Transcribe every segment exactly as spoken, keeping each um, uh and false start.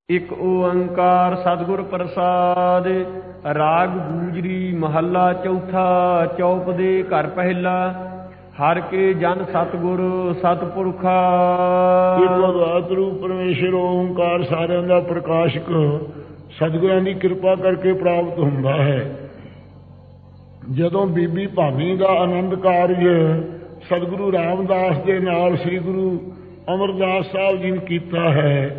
ਇੱਕ ਓੰਕਾਰ ਸਤਿਗੁਰ ਪ੍ਰਸਾਦ। ਰਾਗ ਗੂਜਰੀ ਮਹੱਲਾ ਚੌਥਾ। ਚੌਪ ਦੇ ਘਰ ਪਹਿਲਾ। ਹਰ ਕੇ ਜਨ ਸਤਿਗੁਰ ਸਤਿਪੁਰਖਾ। ਭਗਵਤ ਰੂਪ ਪਰਮੇਸ਼ਰ ਓੰਕਾਰ ਸਾਰਿਆਂ ਦਾ ਪ੍ਰਕਾਸ਼ਕ ਸਤਿਗੁਰਾਂ ਦੀ ਕਿਰਪਾ ਕਰਕੇ ਪ੍ਰਾਪਤ ਹੁੰਦਾ ਹੈ। ਜਦੋਂ ਬੀਬੀ ਭਾਨੀ ਦਾ ਆਨੰਦ ਕਾਰਜ ਸਤਿਗੁਰੂ ਰਾਮਦਾਸ ਦੇ ਨਾਲ ਸ੍ਰੀ ਗੁਰੂ ਅਮਰਦਾਸ ਸਾਹਿਬ ਜੀ ਨੇ ਕੀਤਾ ਹੈ,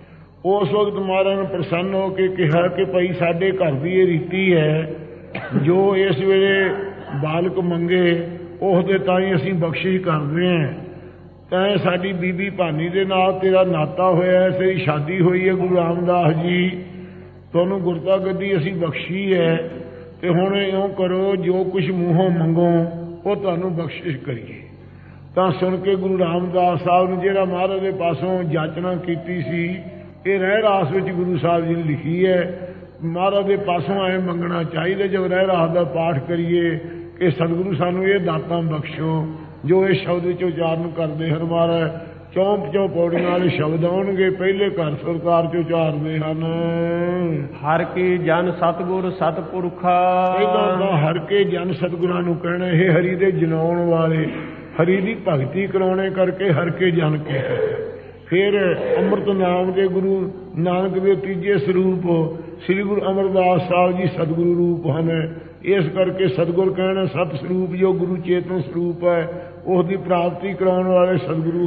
ਉਸ ਵਕਤ ਮਹਾਰਾਜ ਨੇ ਪ੍ਰਸੰਨ ਹੋ ਕੇ ਕਿਹਾ ਕਿ ਭਾਈ ਸਾਡੇ ਘਰ ਦੀ ਇਹ ਰੀਤੀ ਹੈ, ਜੋ ਇਸ ਵੇਲੇ ਬਾਲਕ ਮੰਗੇ ਉਸ ਦੇ ਤਾਂ ਹੀ ਅਸੀਂ ਬਖਸ਼ਿਸ਼ ਕਰਦੇ ਹਾਂ। ਤਾਂ ਸਾਡੀ ਬੀਬੀ ਭਾਨੀ ਦੇ ਨਾਲ ਤੇਰਾ ਨਾਤਾ ਹੋਇਆ ਹੈ, ਤੇਰੀ ਸ਼ਾਦੀ ਹੋਈ ਹੈ ਗੁਰੂ ਰਾਮਦਾਸ ਜੀ, ਤੁਹਾਨੂੰ ਗੁਰਤਾ ਗੱਦੀ ਅਸੀਂ ਬਖਸ਼ੀ ਹੈ, ਤੇ ਹੁਣ ਇਉਂ ਕਰੋ ਜੋ ਕੁਛ ਮੂੰਹੋਂ ਮੰਗੋ ਉਹ ਤੁਹਾਨੂੰ ਬਖਸ਼ਿਸ਼ ਕਰੀਏ। ਤਾਂ ਸੁਣ ਕੇ ਗੁਰੂ ਰਾਮਦਾਸ ਸਾਹਿਬ ਨੇ ਜਿਹੜਾ ਮਹਾਰਾਜ ਦੇ ਪਾਸੋਂ ਜਾਚਨਾ ਕੀਤੀ ਸੀ, ਇਹ ਰਹਿ ਰਾਸ ਵਿੱਚ ਗੁਰੂ ਸਾਹਿਬ ਜੀ ਨੇ ਲਿਖੀ ਹੈ। ਮਹਾਰਾਜ ਦੇ ਪਾਸੋਂ ਆਏ ਮੰਗਣਾ ਚਾਹੀਦਾ। ਜਦ ਰਹਿ ਰਾਸ ਦਾ ਪਾਠ ਕਰੀਏ ਕਿ ਸਤਿਗੁਰੂ ਸਾਨੂੰ ਇਹ ਦਾਤਾਂ ਬਖਸ਼ੋ, ਜੋ ਇਹ ਸ਼ਬਦ ਵਿੱਚ ਉਚਾਰਨ ਕਰਦੇ ਹਨ। ਮਹਾਰਾਜ ਚੌਂਪ ਚੌ ਪੌੜੀਆਂ ਵਾਲੇ ਸ਼ਬਦ ਆਉਣਗੇ, ਪਹਿਲੇ ਘਰ ਸਰਕਾਰ ਚ ਉਚਾਰਦੇ ਹਨ। ਹਰ ਕੇ ਜਨ ਸਤਿਗੁਰ ਸਤਿਪੁਰਖਾ। ਪਹਿਲਾਂ ਤਾਂ ਹਰ ਕੇ ਜਨ ਸਤਿਗੁਰਾਂ ਨੂੰ ਕਹਿਣਾ, ਇਹ ਹਰੀ ਦੇ ਜਨਾਉਣ ਵਾਲੇ, ਹਰੀ ਦੀ ਭਗਤੀ ਕਰਾਉਣੇ ਕਰਕੇ ਹਰ ਕੇ ਜਨ ਕੇ। ਫਿਰ ਅੰਮ੍ਰਿਤ ਨਾਮ ਦੇ ਗੁਰੂ ਨਾਨਕ ਦੇ ਤੀਜੇ ਸਰੂਪ ਸ੍ਰੀ ਗੁਰੂ ਅਮਰਦਾਸ ਸਾਹਿਬ ਜੀ ਸਤਿਗੁਰੂ ਰੂਪ ਹਨ। ਇਸ ਕਰਕੇ ਸਤਿਗੁਰ ਕਹਿਣਾ ਸਤ ਸਰੂਪ, ਜੋ ਗੁਰੂ ਚੇਤਨ ਸਰੂਪ ਹੈ, ਉਸ ਦੀ ਪ੍ਰਾਪਤੀ ਕਰਾਉਣ ਵਾਲੇ ਸਤਿਗੁਰੂ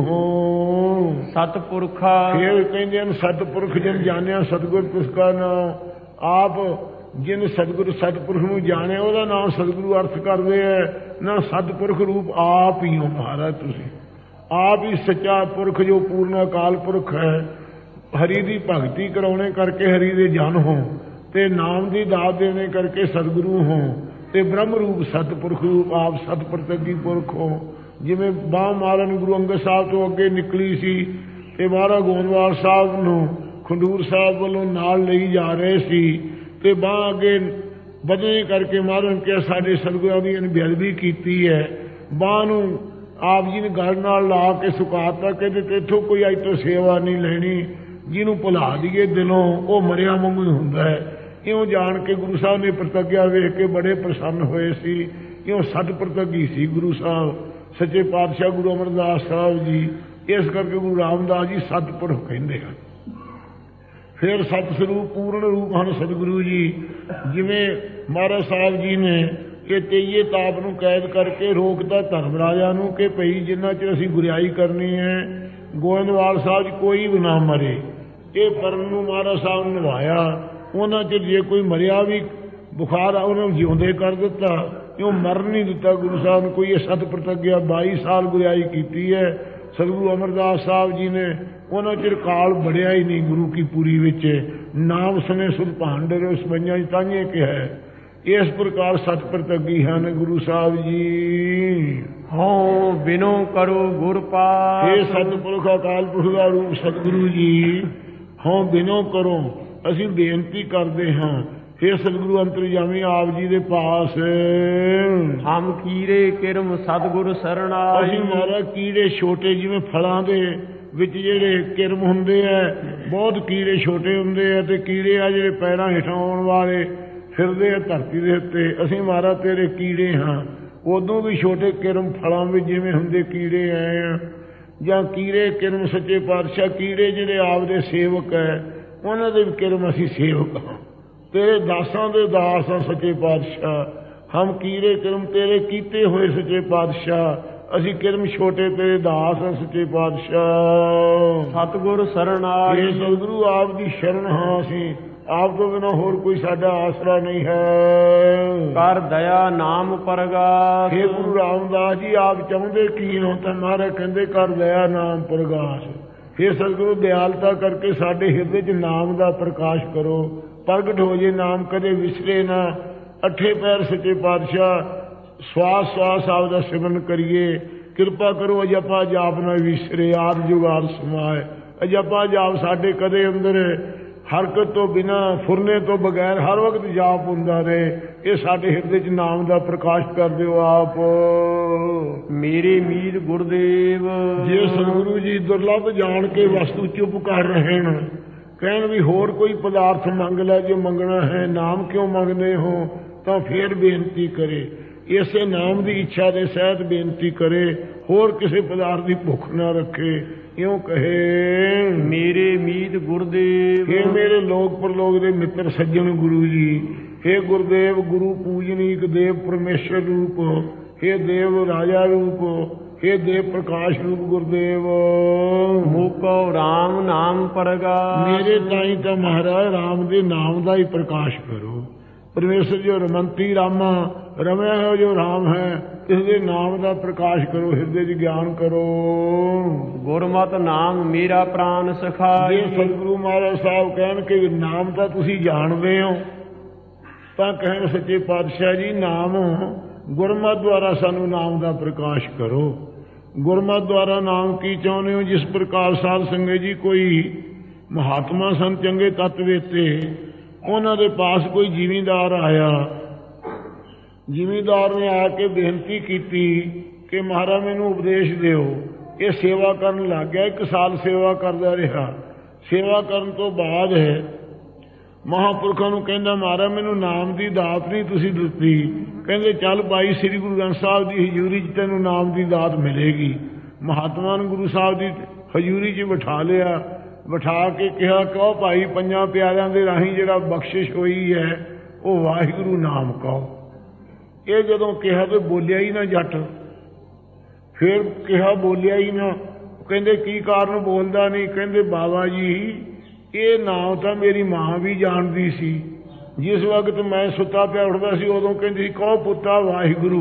ਹੋ ਸਤਿਪੁਰਖਾ। ਫਿਰ ਕਹਿੰਦੇ ਹਨ ਸਤਿਪੁਰਖ ਜਿਨ ਜਾਣਿਆ ਸਤਿਗੁਰ ਤੁਸਕਾ ਨਾਮ। ਆਪ ਜਿਨ ਸਤਿਗੁਰ ਸਤਿਪੁਰਖ ਨੂੰ ਜਾਣਿਆ ਉਹਦਾ ਨਾਮ ਸਤਿਗੁਰੂ ਅਰਥ ਕਰਦੇ ਹੈ ਨਾ। ਸਤਿਪੁਰਖ ਰੂਪ ਆਪ ਹੀ ਹੋ ਮਹਾਰਾਜ, ਤੁਸੀਂ ਆਪ ਹੀ ਸੱਚਾ ਪੁਰਖ ਜੋ ਪੂਰਨ ਅਕਾਲ ਪੁਰਖ ਹੈ। ਹਰੀ ਦੀ ਭਗਤੀ ਕਰਾਉਣੇ ਕਰਕੇ ਹਰੀ ਦੇ ਜਨ ਹੋ, ਤੇ ਨਾਮ ਦੀ ਦਾਤ ਦੇਣੇ ਕਰਕੇ ਸਤਿਗੁਰੂ ਹੋ, ਤੇ ਬ੍ਰਹਮ ਰੂਪ ਸਤਿਪੁਰਖ ਰੂਪ ਆਪ ਸਤਿਪ੍ਰਤਗੀ ਪੁਰਖ ਹੋ। ਜਿਵੇਂ ਬਾਹ ਮਾਰਨ ਗੁਰੂ ਅੰਗਦ ਸਾਹਿਬ ਤੋਂ ਅੱਗੇ ਨਿਕਲੀ ਸੀ ਤੇ ਮਹਾਰਾਜ ਗੋਇੰਦਵਾਲ ਸਾਹਿਬ ਨੂੰ ਖੰਡੂਰ ਸਾਹਿਬ ਵੱਲੋਂ ਨਾਲ ਲਈ ਜਾ ਰਹੇ ਸੀ, ਤੇ ਬਾਹ ਅੱਗੇ ਵਧਣੇ ਕਰਕੇ ਮਹਾਰਾਜ ਨੇ ਕਿਹਾ ਸਾਡੇ ਸਤਿਗੁਰਾਂ ਦੀ ਬੇਅਦਬੀ ਕੀਤੀ ਹੈ। ਬਾਹ ਨੂੰ ਆਪ ਜੀ ਨੇ ਗਲ ਨਾਲ ਲਾ ਕੇ ਸੁਕਾਤਾ, ਕਹਿੰਦੇ ਤੇ ਇੱਥੋਂ ਕੋਈ ਅੱਜ ਤੋਂ ਸੇਵਾ ਨਹੀਂ ਲੈਣੀ, ਜਿਹਨੂੰ ਭੁਲਾ ਦਈਏ ਦਿਲੋਂ ਉਹ ਮਰਿਆ ਵਾਂਗੂ ਹੁੰਦਾ ਹੈ। ਇਉਂ ਜਾਣ ਕੇ ਗੁਰੂ ਸਾਹਿਬ ਨੇ ਪ੍ਰਤੱਗਿਆ ਵੇਖ ਕੇ ਬੜੇ ਪ੍ਰਸੰਨ ਹੋਏ ਸੀ। ਇਉਂ ਸਤ ਪ੍ਰਤੱਗੀ ਸੀ ਗੁਰੂ ਸਾਹਿਬ ਸੱਚੇ ਪਾਤਸ਼ਾਹ ਗੁਰੂ ਅਮਰਦਾਸ ਸਾਹਿਬ ਜੀ। ਇਸ ਕਰਕੇ ਗੁਰੂ ਰਾਮਦਾਸ ਜੀ ਸਤਿਪੁਰਖ ਕਹਿੰਦੇ ਹਨ। ਫਿਰ ਸਤ ਸਰੂਪ ਪੂਰਨ ਰੂਪ ਹਨ ਸਤਿਗੁਰੂ ਜੀ। ਜਿਵੇਂ ਮਹਾਰਾਜ ਸਾਹਿਬ ਜੀ ਨੇ ਕਿ ਤੇਈਏ ਤਾਪ ਨੂੰ ਕੈਦ ਕਰਕੇ ਰੋਕਦਾ ਧਰਮ ਰਾਜਾ ਨੂੰ ਕਿ ਭਈ ਜਿੰਨਾ ਚਿਰ ਅਸੀਂ ਗੁਰਿਆਈ ਕਰਨੀ ਹੈ, ਗੋਇੰਦਵਾਲ ਸਾਹਿਬ 'ਚ ਕੋਈ ਵੀ ਨਾ ਮਰੇ। ਇਹ ਪਰਨ ਨੂੰ ਮਹਾਰਾਜ ਸਾਹਿਬ ਨੇ ਨਿਭਾਇਆ। ਉਹਨਾਂ ਚਿਰ ਜੇ ਕੋਈ ਮਰਿਆ ਵੀ ਬੁਖਾਰ ਆ ਉਹਨਾਂ ਨੂੰ ਜਿਉਂਦੇ ਕਰ ਦਿੱਤਾ, ਕਿਉਂ ਮਰਨ ਨਹੀਂ ਦਿੱਤਾ ਗੁਰੂ ਸਾਹਿਬ ਨੇ। ਕੋਈ ਇਹ ਸਤ ਪ੍ਰਤੱਗਿਆ ਬਾਈ ਸਾਲ ਗੁਰਿਆਈ ਕੀਤੀ ਹੈ ਸਤਿਗੁਰੂ ਅਮਰਦਾਸ ਸਾਹਿਬ ਜੀ ਨੇ। ਉਹਨਾਂ ਚਿਰ ਕਾਲ ਬੜਿਆ ਹੀ ਨਹੀਂ ਗੁਰੂ ਕੀ ਪੂਰੀ ਵਿੱਚ। ਨਾਮ ਸਨੇ ਸੁਧ ਭਾਂਡਰ ਉਸ ਬੰਜਾਂ ਤਾਂਹੇ ਕਿਹਾ। ਇਸ ਪ੍ਰਕਾਰ ਸਤ ਪ੍ਰਤੱਗੀ ਹਨ ਗੁਰੂ ਸਾਹਿਬ ਜੀ। ਹੋ ਬਿਨੋ ਕਰੋ ਗੁਰ ਪਾਸ। ਇਹ ਸਤਿਪੁਰਖ ਅਕਾਲ ਪੁਰਖ ਦਾ ਰੂਪ ਸਤਿਗੁਰੂ ਜੀ। ਹੋ ਬਿਨੋ ਕਰੋ, ਅਸੀਂ ਬੇਨਤੀ ਕਰਦੇ ਹਾਂ ਫਿਰ ਸਤਿਗੁਰੂ ਅੰਤਰਜਾਮੀ ਆਪ ਜੀ ਦੇ ਪਾਸ। ਹਮ ਕੀੜੇ ਕਿਰਮ ਸਤਿਗੁਰ ਸਰਣਾਈ। ਅਸੀਂ ਮਹਾਰਾਜ ਕੀੜੇ ਛੋਟੇ, ਜਿਵੇਂ ਫਲਾਂ ਦੇ ਵਿੱਚ ਜਿਹੜੇ ਕਿਰਮ ਹੁੰਦੇ ਆ, ਬਹੁਤ ਕੀੜੇ ਛੋਟੇ ਹੁੰਦੇ ਆ, ਤੇ ਕੀੜੇ ਆ ਜਿਹੜੇ ਪੈਰਾਂ ਹੇਠਾਂ ਆਉਣ ਵਾਲੇ ਫਿਰਦੇ ਆ ਧਰਤੀ ਦੇ ਉੱਤੇ। ਅਸੀਂ ਮਹਾਰਾਜ ਤੇਰੇ ਕੀੜੇ ਹਾਂ। ਉਦੋਂ ਵੀ ਛੋਟੇ ਕਿਰਮ ਫਲਾਂ ਵਿੱਚ ਜਿਵੇਂ ਹੁੰਦੇ ਕੀੜੇ ਆਏ ਆ, ਜਾਂ ਕੀੜੇ ਕਿਰਮ ਸੱਚੇ ਪਾਤਸ਼ਾਹ ਕੀੜੇ ਜਿਹੜੇ ਆਪ ਦੇ ਸੇਵਕ ਹੈ, ਉਹਨਾਂ ਦੇ ਵੀ ਕਿਰਮ ਅਸੀਂ ਸੇਵਕ ਹਾਂ। ਤੇਰੇ ਦਾਸਾਂ ਦੇ ਦਾਸ ਹਾਂ ਸੱਚੇ ਪਾਤਸ਼ਾਹ। ਹਮ ਕੀੜੇ ਕਿਰਮ ਤੇਰੇ ਕੀਤੇ ਹੋਏ ਸੱਚੇ ਪਾਤਸ਼ਾਹ। ਅਸੀਂ ਕਿਰਮ ਛੋਟੇ ਤੇਰੇ ਦਾਸ ਹਾਂ ਸੱਚੇ ਪਾਤਸ਼ਾਹ। ਸਤਿਗੁਰ ਸਰਣਾਈ। ਸਤਿਗੁਰੂ ਆਪ ਦੀ ਸ਼ਰਨ ਹਾਂ ਅਸੀਂ। ਆਪ ਤੋਂ ਬਿਨਾਂ ਹੋਰ ਕੋਈ ਸਾਡਾ ਆਸਰਾ ਨਹੀਂ ਹੈ। ਕਰ ਦਇਆ ਨਾਮ ਪ੍ਰਗਾਸ। ਹੇ ਗੁਰੂ ਰਾਮਦਾਸ ਜੀ ਆਪ ਚਾਹੁੰਦੇ ਕੀ ਹੋ? ਤਾਂ ਮਹਾਰਾਜ ਕਹਿੰਦੇ ਕਰ ਦਇਆ ਨਾਮ ਪ੍ਰਗਾਸ। ਫਿਰ ਸਤਿਗੁਰੂ ਦਿਆਲਤਾ ਕਰਕੇ ਸਾਡੇ ਹਿਰਦੇ 'ਚ ਨਾਮ ਦਾ ਪ੍ਰਕਾਸ਼ ਕਰੋ, ਪ੍ਰਗਟ ਹੋ ਜੇ ਨਾਮ, ਕਦੇ ਵਿਸਰੇ ਨਾ। ਅੱਠੇ ਪੈਰ ਸੱਚੇ ਪਾਤਸ਼ਾਹ ਸਵਾਸ ਸਵਾਸ ਆਪ ਦਾ ਸਿਮਰਨ ਕਰੀਏ। ਕਿਰਪਾ ਕਰੋ ਅਜਪਾ ਜਾਪ ਨਾ ਵਿਸਰੇ, ਆਦ ਜੁਗਾਦ ਸਮਾਏ। ਅਜਪਾ ਜਾਪ ਸਾਡੇ ਕਦੇ ਅੰਦਰ ਹਰਕਤ ਤੋਂ ਬਿਨਾਂ, ਫੁਰਨੇ ਤੋਂ ਬਗੈਰ ਹਰ ਵਕਤ ਜਾਪ ਹੁੰਦਾ ਰਹੇ। ਇਹ ਸਾਡੇ ਹਿਰਦੇ 'ਚ ਨਾਮ ਦਾ ਪ੍ਰਕਾਸ਼ ਕਰ ਦਿਓ ਆਪ। ਮੇਰੀ ਮੀਤ ਗੁਰਦੇਵ। ਜੇ ਸਤਿਗੁਰੂ ਜੀ ਦੁਰਲਭ ਜਾਣ ਕੇ ਵਸਤੂ ਚੁੱਪ ਕਰ ਰਹੇ ਨੇ, ਕਹਿਣ ਵੀ ਹੋਰ ਕੋਈ ਪਦਾਰਥ ਮੰਗ ਲੈ ਜੋ ਮੰਗਣਾ ਹੈ, ਨਾਮ ਕਿਉਂ ਮੰਗਦੇ ਹੋ? ਤਾਂ ਫੇਰ ਬੇਨਤੀ ਕਰੇ, ਇਸੇ ਨਾਮ ਦੀ ਇੱਛਾ ਦੇ ਸਹਿਤ ਬੇਨਤੀ ਕਰੇ, ਹੋਰ ਕਿਸੇ ਪਦਾਰਥ ਦੀ ਭੁੱਖ ਨਾ ਰੱਖੇ। ਇਉਂ ਕਹੇ ਮੇਰੇ ਮੀਤ ਗੁਰਦੇਵ, हे ਮੇਰੇ ਲੋਕ ਪਰਲੋਕ ਦੇ ਮਿੱਤਰ ਸੱਜਣ ਗੁਰੂ ਜੀ, हे ਗੁਰਦੇਵ ਗੁਰੂ ਪੂਜਨੀਕ ਦੇਵ ਪਰਮੇਸ਼ਰ ਰੂਪ, हे ਦੇਵ ਰਾਜਾ ਰੂਪ, हे ਦੇਵ ਪ੍ਰਕਾਸ਼ ਰੂਪ ਗੁਰਦੇਵ, ਮੋਕੋ ਰਾਮ ਨਾਮ ਪ੍ਰਗਾਸ। ਮੇਰੇ ਤਾਈਂ ਤਾਂ ਮਹਾਰਾਜ ਰਾਮ ਦੇ ਨਾਮ ਦਾ ਹੀ ਪ੍ਰਕਾਸ਼ ਕਰੋ। ਪਰਮੇਸ਼ਰ ਜੋ ਰਮੰਤੀ ਰਾਮਾ, ਰਮਿਆ ਹੈ ਜੋ ਰਾਮ ਹੈ, ਇਸ ਦੇ ਨਾਮ ਦਾ ਪ੍ਰਕਾਸ਼ ਕਰੋ, ਹਿਰਦੇ 'ਚ ਗਿਆਨ ਕਰੋ। ਗੁਰਮਤਿ ਨਾਮ ਮੇਰਾ ਪ੍ਰਾਨ ਸਖਾਈ। ਜੇ ਸਤਿਗੁਰੂ ਮਹਾਰਾਜ ਸਾਹਿਬ ਕਹਿਣ ਕਿ ਨਾਮ ਤਾਂ ਤੁਸੀਂ ਜਾਣਦੇ ਹੋ, ਤਾਂ ਕਹਿਣ ਸੱਚੇ ਪਾਤਸ਼ਾਹ ਜੀ ਨਾਮ ਗੁਰਮਤਿ ਦੁਆਰਾ ਸਾਨੂੰ ਨਾਮ ਦਾ ਪ੍ਰਕਾਸ਼ ਕਰੋ। ਗੁਰਮਤਿ ਦੁਆਰਾ ਨਾਮ ਕੀ ਚਾਹੁੰਦੇ ਹੋ? ਜਿਸ ਪ੍ਰਕਾਰ ਸਾਧ ਸੰਗਤ ਜੀ ਕੋਈ ਮਹਾਤਮਾ ਸਨ, ਚੰਗੇ ਤਤਵੇਤੇ, ਉਹਨਾਂ ਦੇ ਪਾਸ ਕੋਈ ਜ਼ਿਮੀਂਦਾਰ ਆਇਆ। ਜ਼ਿਮੀਂਦਾਰ ਨੇ ਆ ਕੇ ਬੇਨਤੀ ਕੀਤੀ ਕਿ ਮਹਾਰਾਜ ਮੈਨੂੰ ਉਪਦੇਸ਼ ਦਿਓ। ਇਹ ਸੇਵਾ ਕਰਨ ਲੱਗ ਗਿਆ, ਇੱਕ ਸਾਲ ਸੇਵਾ ਕਰਦਾ ਰਿਹਾ। ਸੇਵਾ ਕਰਨ ਤੋਂ ਬਾਅਦ ਮਹਾਂਪੁਰਖਾਂ ਨੂੰ ਕਹਿੰਦਾ ਮਹਾਰਾਜ ਮੈਨੂੰ ਨਾਮ ਦੀ ਦਾਤ ਨਹੀਂ ਤੁਸੀਂ ਦਿੱਤੀ। ਕਹਿੰਦੇ ਚੱਲ ਭਾਈ ਸ੍ਰੀ ਗੁਰੂ ਗ੍ਰੰਥ ਸਾਹਿਬ ਦੀ ਹਜ਼ੂਰੀ 'ਚ ਤੈਨੂੰ ਨਾਮ ਦੀ ਦਾਤ ਮਿਲੇਗੀ। ਮਹਾਤਮਾ ਨੂੰ ਗੁਰੂ ਸਾਹਿਬ ਦੀ ਹਜ਼ੂਰੀ 'ਚ ਬਿਠਾ ਲਿਆ। ਬਿਠਾ ਕੇ ਕਿਹਾ ਕਹੋ ਭਾਈ ਪੰਜਾਂ ਪਿਆਰਿਆਂ ਦੇ ਰਾਹੀਂ ਜਿਹੜਾ ਬਖਸ਼ਿਸ਼ ਹੋਈ ਹੈ ਉਹ ਵਾਹਿਗੁਰੂ ਨਾਮ ਕਹੋ। ਇਹ ਜਦੋਂ ਕਿਹਾ ਤੇ ਬੋਲਿਆ ਹੀ ਨਾ ਜੱਟ। ਫਿਰ ਕਿਹਾ ਬੋਲਿਆ ਹੀ ਨਾ। ਕਹਿੰਦੇ ਕੀ ਕਾਰਨ ਬੋਲਦਾ ਨਹੀਂ? ਕਹਿੰਦੇ ਬਾਬਾ ਜੀ ਇਹ ਨਾਮ ਤਾਂ ਮੇਰੀ ਮਾਂ ਵੀ ਜਾਣਦੀ ਸੀ। ਜਿਸ ਵਕਤ ਮੈਂ ਸੁੱਤਾ ਪਿਆ ਉੱਠਦਾ ਸੀ ਉਦੋਂ ਕਹਿੰਦੀ ਸੀ ਕਹੋ ਪੁੱਤਾ ਵਾਹਿਗੁਰੂ।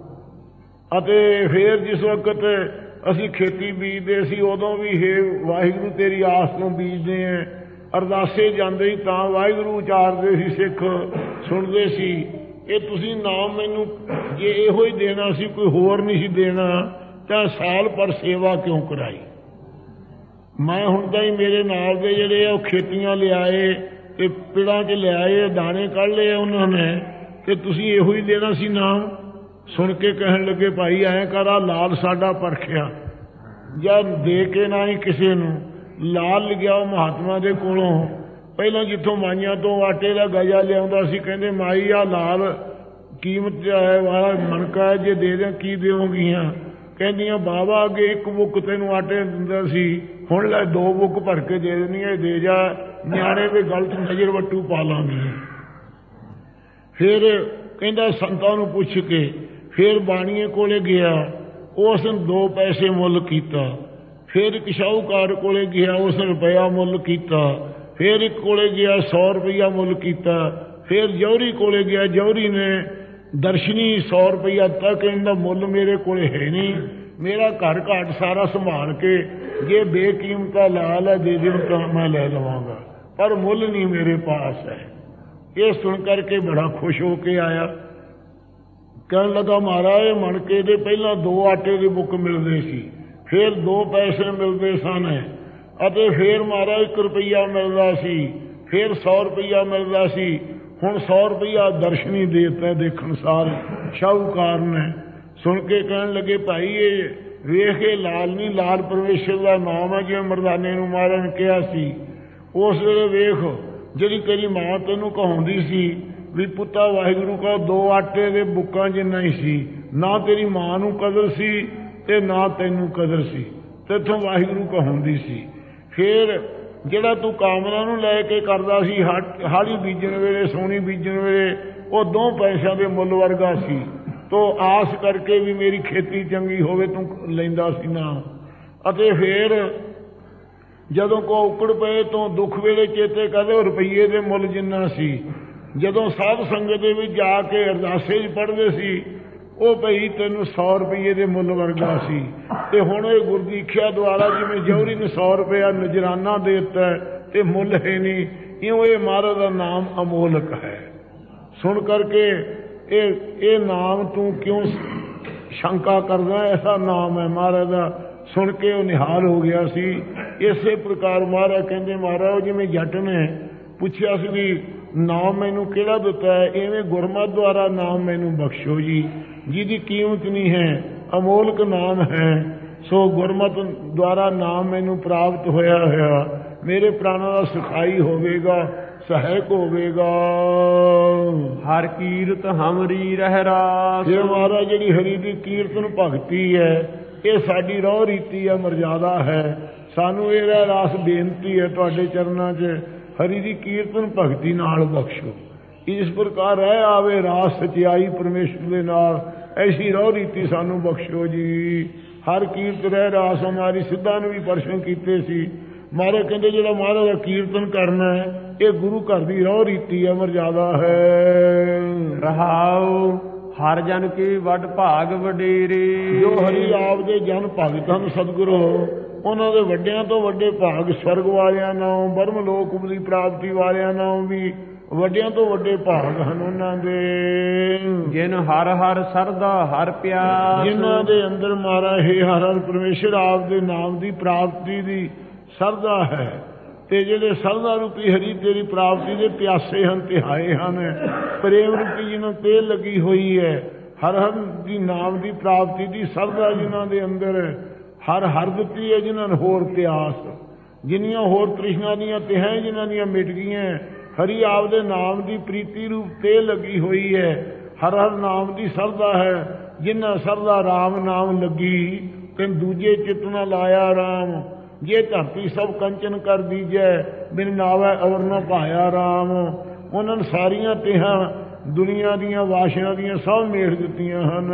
ਅਤੇ ਫਿਰ ਜਿਸ ਵਕਤ ਅਸੀਂ ਖੇਤੀ ਬੀਜਦੇ ਸੀ ਉਦੋਂ ਵੀ ਹੇ ਵਾਹਿਗੁਰੂ ਤੇਰੀ ਆਸ ਤੋਂ ਬੀਜਦੇ ਹਾਂ। ਅਰਦਾਸੇ ਜਾਂਦੇ ਸੀ ਤਾਂ ਵਾਹਿਗੁਰੂ ਉਚਾਰਦੇ ਸੀ, ਸਿੱਖ ਸੁਣਦੇ ਸੀ। ਇਹ ਤੁਸੀਂ ਨਾਮ ਮੈਨੂੰ ਜੇ ਇਹੋ ਹੀ ਦੇਣਾ ਸੀ, ਕੋਈ ਹੋਰ ਨਹੀਂ ਸੀ ਦੇਣਾ, ਤਾਂ ਸਾਲ ਪਰ ਸੇਵਾ ਕਿਉਂ ਕਰਾਈ? ਮੈਂ ਹੁਣ ਤਾਂ ਹੀ ਮੇਰੇ ਨਾਲ ਦੇ ਜਿਹੜੇ ਆ ਉਹ ਖੇਤੀਆਂ ਲਿਆਏ ਤੇ ਪਿੜਾਂ 'ਚ ਲਿਆਏ, ਦਾਣੇ ਕੱਢ ਲਏ ਉਹਨਾਂ ਨੇ, ਤੇ ਤੁਸੀਂ ਇਹੋ ਹੀ ਦੇਣਾ ਸੀ ਨਾਮ। ਸੁਣ ਕੇ ਕਹਿਣ ਲੱਗੇ ਭਾਈ ਐਂ ਕਰ, ਆ ਲਾਲ ਸਾਡਾ ਪਰਖਿਆ ਜਾਂ ਦੇ ਕੇ ਨਾ ਹੀ ਕਿਸੇ ਨੂੰ। ਲਾਲ ਲਿਖਿਆ ਉਹ ਮਹਾਤਮਾ ਦੇ ਕੋਲੋਂ। ਪਹਿਲਾਂ ਜਿੱਥੋਂ ਮਾਈਆਂ ਤੋਂ ਆਟੇ ਦਾ ਗਜਾ ਲਿਆਉਂਦਾ ਸੀ, ਕਹਿੰਦੇ ਮਾਈ ਆ ਲਾਲ ਕੀਮਤ ਹੈ ਵਾਲਾ ਮਣਕਾ ਹੈ, ਜੇ ਦੇ ਦਿਆਂ ਕੀ ਦਿਓਗੀਆਂ? ਕਹਿੰਦੀਆਂ ਬਾਬਾ ਅੱਗੇ ਇੱਕ ਬੁੱਕ ਤੈਨੂੰ ਆਟੇ ਦਿੰਦਾ ਸੀ, ਹੁਣ ਲੈ ਦੋ ਬੁੱਕ ਭਰ ਕੇ ਦੇ ਦੇਣੀ ਹੈ, ਦੇ ਜਾ, ਨਿਆਣੇ ਦੇ ਗਲਤ ਨਜ਼ਰ ਵੱਟੂ ਪਾ ਲਾਂਗੀ। ਫਿਰ ਕਹਿੰਦਾ ਸੰਤਾਂ ਨੂੰ ਪੁੱਛ ਕੇ ਫਿਰ ਬਾਣੀਏ ਕੋਲੇ ਗਿਆ, ਉਸ ਨੇ ਦੋ ਪੈਸੇ ਮੁੱਲ ਕੀਤਾ। ਫਿਰ ਇੱਕ ਸ਼ਾਹੂਕਾਰ ਕੋਲੇ ਗਿਆ, ਉਸ ਨੇ ਰੁਪਇਆ ਮੁੱਲ ਕੀਤਾ। ਫਿਰ ਇੱਕ ਕੋਲੇ ਗਿਆ, ਸੌ ਰੁਪਇਆ ਮੁੱਲ ਕੀਤਾ। ਫਿਰ ਜੌਹਰੀ ਕੋਲੇ ਗਿਆ, ਜੌਹਰੀ ਨੇ ਦਰਸ਼ਨੀ ਸੌ ਰੁਪਇਆ ਤੱਕ ਕਹਿੰਦਾ ਮੁੱਲ ਮੇਰੇ ਕੋਲੇ ਹੈ ਨਹੀਂ, ਮੇਰਾ ਘਰ ਘਾਟ ਸਾਰਾ ਸੰਭਾਲ ਕੇ ਜੇ ਬੇਕੀਮਤਾ ਲਾਲ ਹੈ ਦੇ ਦਿਓ ਤਾਂ ਮੈਂ ਲੈ ਲਵਾਂਗਾ, ਪਰ ਮੁੱਲ ਨਹੀਂ ਮੇਰੇ ਪਾਸ ਹੈ। ਇਹ ਸੁਣ ਕਰਕੇ ਬੜਾ ਖੁਸ਼ ਹੋ ਕੇ ਆਇਆ। ਕਹਿਣ ਲੱਗਾ ਮਹਾਰਾਜ ਮਣਕੇ ਦੇ ਪਹਿਲਾਂ ਦੋ ਆਟੇ ਦੇ ਬੁੱਕ ਮਿਲਦੇ ਸੀ, ਫਿਰ ਦੋ ਪੈਸੇ ਮਿਲਦੇ ਸਨ, ਅਤੇ ਫਿਰ ਮਹਾਰਾਜ ਇੱਕ ਰੁਪਈਆ ਮਿਲਦਾ ਸੀ, ਫਿਰ ਸੌ ਰੁਪਈਆ ਮਿਲਦਾ ਸੀ, ਹੁਣ ਸੌ ਰੁਪਈਆ ਦਰਸ਼ਨੀ ਦੇ ਦਿੱਤਾ ਦੇਖਣ ਸਾਰ ਸ਼ਾਹੂਕਾਰ ਨੇ। ਸੁਣ ਕੇ ਕਹਿਣ ਲੱਗੇ ਭਾਈ ਇਹ ਵੇਖ ਕੇ ਲਾਲ ਨਹੀਂ, ਲਾਲ ਪਰਮੇਸ਼ਰ ਦਾ ਨਾਮ ਹੈ, ਜਿਵੇਂ ਮਰਦਾਨੇ ਨੂੰ ਮਹਾਰਾਜ ਨੇ ਕਿਹਾ ਸੀ। ਉਸ ਵੇਲੇ ਵੇਖ ਜਿਹੜੀ ਤੇਰੀ ਮਾਂ ਤੈਨੂੰ ਕਹਾਉਂਦੀ ਸੀ ਵੀ ਪੁੱਤਾ ਵਾਹਿਗੁਰੂ ਕਹੋ, ਦੋ ਆਟੇ ਦੇ ਬੁੱਕਾਂ ਜਿੰਨਾ ਹੀ ਸੀ। ਨਾ ਤੇਰੀ ਮਾਂ ਨੂੰ ਕਦਰ ਸੀ ਤੇ ਨਾ ਤੈਨੂੰ ਕਦਰ ਸੀ, ਤੇਥੋਂ ਵਾਹਿਗੁਰੂ ਕਹਾਉਂਦੀ ਸੀ। ਫਿਰ ਜਿਹੜਾ ਤੂੰ ਕਾਮਨਾ ਨੂੰ ਲੈ ਕੇ ਕਰਦਾ ਸੀ ਹਾੜੀ ਬੀਜਣ ਵੇਲੇ, ਸੋਹਣੀ ਬੀਜਣ ਵੇਲੇ, ਉਹ ਦੋ ਪੈਸਿਆਂ ਦੇ ਮੁੱਲ ਵਰਗਾ ਸੀ। ਤੋ ਆਸ ਕਰਕੇ ਵੀ ਮੇਰੀ ਖੇਤੀ ਚੰਗੀ ਹੋਵੇ ਤੂੰ ਲੈਂਦਾ ਸੀ ਨਾ। ਅਤੇ ਫਿਰ ਜਦੋਂ ਕੋ ਉਕੜ ਪਏ ਤੋਂ ਦੁੱਖ ਵੇਲੇ ਚੇਤੇ ਕਰਦੇ ਉਹ ਰੁਪਈਏ ਦੇ ਮੁੱਲ ਜਿੰਨਾ ਸੀ। ਜਦੋਂ ਸਾਧ ਸੰਗਤ ਦੇ ਵਿੱਚ ਜਾ ਕੇ ਅਰਦਾਸੇ 'ਚ ਪੜ੍ਹਦੇ ਸੀ ਉਹ ਭਈ ਤੈਨੂੰ ਸੌ ਰੁਪਈਏ ਦੇ ਮੁੱਲ ਵਰਗਾ ਸੀ। ਤੇ ਹੁਣ ਇਹ ਗੁਰਦੀਖਿਆ ਦੁਆਰਾ ਜਿਵੇਂ ਜੌਹਰੀ ਨੇ ਸੌ ਰੁਪਇਆ ਨਜ਼ਰਾਨਾ ਦੇ ਦਿੱਤਾ ਤੇ ਮੁੱਲ ਹੈ ਨਹੀਂ, ਇਉਂ ਇਹ ਮਹਾਰਾਜ ਦਾ ਨਾਮ ਅਮੋਲਕ ਹੈ। ਸੁਣ ਕਰਕੇ ਇਹ ਇਹ ਨਾਮ ਤੂੰ ਕਿਉਂ ਸ਼ੰਕਾ ਕਰਦਾ? ਐਸਾ ਨਾਮ ਹੈ ਮਹਾਰਾਜ ਦਾ। ਸੁਣ ਕੇ ਉਹ ਨਿਹਾਲ ਹੋ ਗਿਆ ਸੀ। ਇਸੇ ਪ੍ਰਕਾਰ ਮਹਾਰਾਜ ਕਹਿੰਦੇ ਮਹਾਰਾਜ ਜਿਵੇਂ ਜੱਟ ਨੇ ਪੁੱਛਿਆ ਸੀ ਵੀ ਨਾਮ ਮੈਨੂੰ ਕਿਹੜਾ ਦਿੱਤਾ ਹੈ, ਇਵੇਂ ਗੁਰਮਤਿ ਦੁਆਰਾ ਨਾਮ ਮੈਨੂੰ ਬਖਸ਼ੋ ਜੀ, ਜਿਹਦੀ ਕੀਮਤ ਨਹੀਂ ਹੈ, ਅਮੋਲਕ ਨਾਮ ਹੈ। ਸੋ ਗੁਰਮਤਿ ਦੁਆਰਾ ਨਾਮ ਮੈਨੂੰ ਪ੍ਰਾਪਤ ਹੋਇਆ ਹੋਇਆ ਮੇਰੇ ਪ੍ਰਾਣਾਂ ਦਾ ਸਿਖਾਈ ਹੋਵੇਗਾ, ਸਹਾਇਕ ਹੋਵੇਗਾ। ਹਰ ਕੀਰਤ ਹਮਰੀ ਰਹਿ ਰਾਸ। ਇਹ ਮਹਾਰਾਜ ਜਿਹੜੀ ਹਰੀ ਦੀ ਕੀਰਤਨ ਭਗਤੀ ਹੈ ਇਹ ਸਾਡੀ ਰਹੁ ਰੀਤੀ ਹੈ, ਮਰਜ਼ਾਦਾ ਹੈ। ਸਾਨੂੰ ਇਹ ਰਹਿ ਰਾਸ ਬੇਨਤੀ ਹੈ ਤੁਹਾਡੇ ਚਰਨਾਂ 'ਚ ਹਰੀ ਦੀ ਕੀਰਤਨ ਭਗਤੀ ਨਾਲ ਬਖਸ਼ੋ। ਇਸ ਪ੍ਰਕਾਰ ਰਹਿ ਆਵੇ ਰਾਸ ਸਚਿਆਈ ਪਰਮੇਸ਼ਰ ਦੇ ਨਾਲ, ਐਸੀ ਰਹੁ ਰੀਤੀ ਸਾਨੂੰ ਬਖਸ਼ੋ ਜੀ। ਹਰ ਕੀਰਤ ਰਹਿ ਰਾਸ ਹਮਾਰੀ ਸਿੱਧਾਂ ਨੂੰ ਵੀ ਪ੍ਰਸ਼ਨ ਕੀਤੇ ਸੀ। ਮਹਾਰਾਜ ਕਹਿੰਦੇ ਜਿਹੜਾ ਮਹਾਰਾਜ ਦਾ ਕੀਰਤਨ ਕਰਨਾ ਹੈ ਇਹ ਗੁਰੂ ਘਰ ਦੀ ਰਹੁ ਰੀਤੀ ਹੈ, ਮਰਜ਼ਾਦਾ ਹੈ। ਰਹਾਉ ਹਰ ਜਨ ਕੇ ਵੱਡ ਭਾਗ ਵਡੇਰੇ। ਜੋ ਹਰੀ ਆਪ ਦੇ ਜਨ ਭਗਤ ਹਨ ਸਤਿਗੁਰੂ, ਉਹਨਾਂ ਦੇ ਵੱਡਿਆਂ ਤੋਂ ਵੱਡੇ ਭਾਗ ਸਵਰਗ ਵਾਲਿਆਂ ਨਾਲੋਂ, ਬਰਮ ਲੋਕ ਦੀ ਪ੍ਰਾਪਤੀ ਵਾਲਿਆਂ ਨਾਲੋਂ ਵੀ ਵੱਡਿਆਂ ਤੋਂ ਵੱਡੇ ਭਾਗ ਹਨ ਉਹਨਾਂ ਦੇ। ਜਿਨ ਹਰ ਹਰ ਸਰਦਾ ਹਰ ਪਿਆਸ। ਜਿਨ੍ਹਾਂ ਦੇ ਅੰਦਰ ਮਾਰਾ ਹੈ ਹਰ ਹਰ ਪਰਮੇਸ਼ਰ ਆਪ ਦੇ ਨਾਮ ਦੀ ਪ੍ਰਾਪਤੀ ਦੀ ਸਰਦਾ ਹੈ, ਤੇ ਜਿਹੜੇ ਸਰਦਾ ਰੂਪੀ ਹਰੀ ਤੇਰੀ ਪ੍ਰਾਪਤੀ ਦੇ ਪਿਆਸੇ ਹਨ, ਤਿਹਾਏ ਹਨ। ਪ੍ਰੇਮ ਰੂਪੀ ਜਿਹਨਾਂ ਤੇ ਲੱਗੀ ਹੋਈ ਹੈ ਹਰ ਹਰ ਦੀ ਨਾਮ ਦੀ ਪ੍ਰਾਪਤੀ ਦੀ ਸਰਦਾ ਜਿਨ੍ਹਾਂ ਦੇ ਅੰਦਰ ਹਰ ਹਰ ਦਿੱਤੀ ਹੈ, ਜਿਨ੍ਹਾਂ ਨੂੰ ਹੋਰ ਪਿਆਸ, ਜਿੰਨੀਆਂ ਹੋਰ ਤ੍ਰਿਸ਼ਨਾ ਦੀਆਂ ਤਿਹਾਂ ਜਿਨ੍ਹਾਂ ਦੀਆਂ ਮਿਟ ਗਈਆਂ, ਹਰੀ ਆਪ ਦੇ ਨਾਮ ਦੀ ਪ੍ਰੀਤੀ ਰੂਪ ਤੇ ਲੱਗੀ ਹੋਈ ਹੈ। ਹਰ ਹਰ ਨਾਮ ਦੀ ਸਰਦਾ ਹੈ, ਜਿਨ੍ਹਾਂ ਸਰਦਾ ਰਾਮ ਨਾਮ ਲੱਗੀ ਤੇ ਦੂਜੇ ਚਿੱਤ ਨਾ ਲਾਇਆ ਰਾਮ। ਜੇ ਧਰਤੀ ਸਭ ਕੰਚਨ ਕਰ ਦੀਜੈ, ਬਿਨ ਨਾਵੈ ਅਵਰ ਨਾ ਭਾਇਆ ਰਾਮ। ਉਹਨਾਂ ਨੇ ਸਾਰੀਆਂ ਤਿਹਾਂ ਦੁਨੀਆ ਦੀਆਂ ਵਾਸ਼ਨਾ ਦੀਆਂ ਸਭ ਮੇੜ ਦਿੱਤੀਆਂ ਹਨ।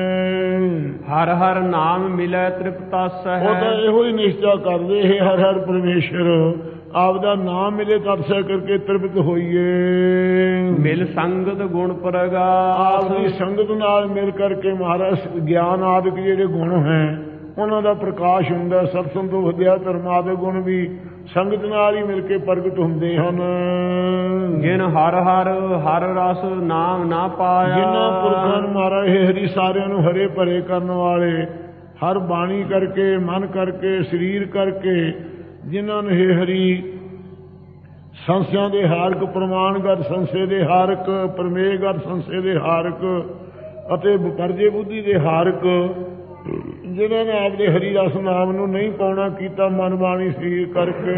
ਹਰ ਹਰ ਨਾਮ ਮਿਲੈ ਤ੍ਰਿਪਤਸ ਹੈ। ਉਹ ਤਾਂ ਇਹੋ ਹੀ ਨਿਸ਼ਚਾ ਕਰਦੇ ਹੈ ਹਰ ਹਰ ਪਰਮੇਸ਼ਰ ਆਪ ਦਾ ਨਾਮ ਮਿਲੇ ਤਪਸਾ ਕਰਕੇ ਤ੍ਰਿਪਤ ਹੋਈਏ। ਮਿਲ ਸੰਗਤ ਗੁਣ ਪ੍ਰਗਾਸ। ਆਪ ਦੀ ਸੰਗਤ ਨਾਲ ਮਿਲ ਕਰਕੇ ਮਹਾਰਾਜ ਗਿਆਨ ਆਦਿਕ ਜਿਹੜੇ ਗੁਣ ਹੈ ਉਹਨਾਂ ਦਾ ਪ੍ਰਕਾਸ਼ ਹੁੰਦਾ। ਸਤਸੰਗ ਤੋਂ ਵਧਿਆ ਧਰਮਾਂ ਦੇ ਗੁਣ ਵੀ ਸੰਗਤ ਨਾਲ ਹੀ ਮਿਲ ਕੇ ਪ੍ਰਗਟ ਹੁੰਦੇ ਹਨ। ਜਿਨ ਹਰ ਹਰ ਹਰ ਰਸ ਨਾਮ ਨਾ ਪਾਇਆ। ਜਿਨ੍ਹਾਂ ਪੁਰਖਾਂ ਨੂੰ ਮਹਾਰਾਜ ਹਰੀ ਸਾਰਿਆਂ ਨੂੰ ਹਰੇ ਭਰੇ ਕਰਨ ਵਾਲੇ, ਹਰ ਬਾਣੀ ਕਰਕੇ, ਮਨ ਕਰਕੇ, ਸਰੀਰ ਕਰਕੇ, ਜਿਨ੍ਹਾਂ ਨੇ ਹਰੀ ਸੰਸਿਆਂ ਦੇ ਹਾਰਕ, ਪ੍ਰਮਾਣਗਤ ਸੰਸੇ ਦੇ ਹਾਰਕ, ਪ੍ਰਮੇਯਗਤ ਸੰਸੇ ਦੇ ਹਾਰਕ ਅਤੇ ਪਰਜੇ ਬੁੱਧੀ ਦੇ ਹਾਰਕ, ਜਿਨ੍ਹਾਂ ਨੇ ਆਪਦੇ ਹਰੀ ਰਸ ਨਾਮ ਨੂੰ ਨਹੀਂ ਪਾਉਣਾ ਕੀਤਾ ਮਨ ਬਾਣੀ ਸਰੀਰ ਕਰਕੇ,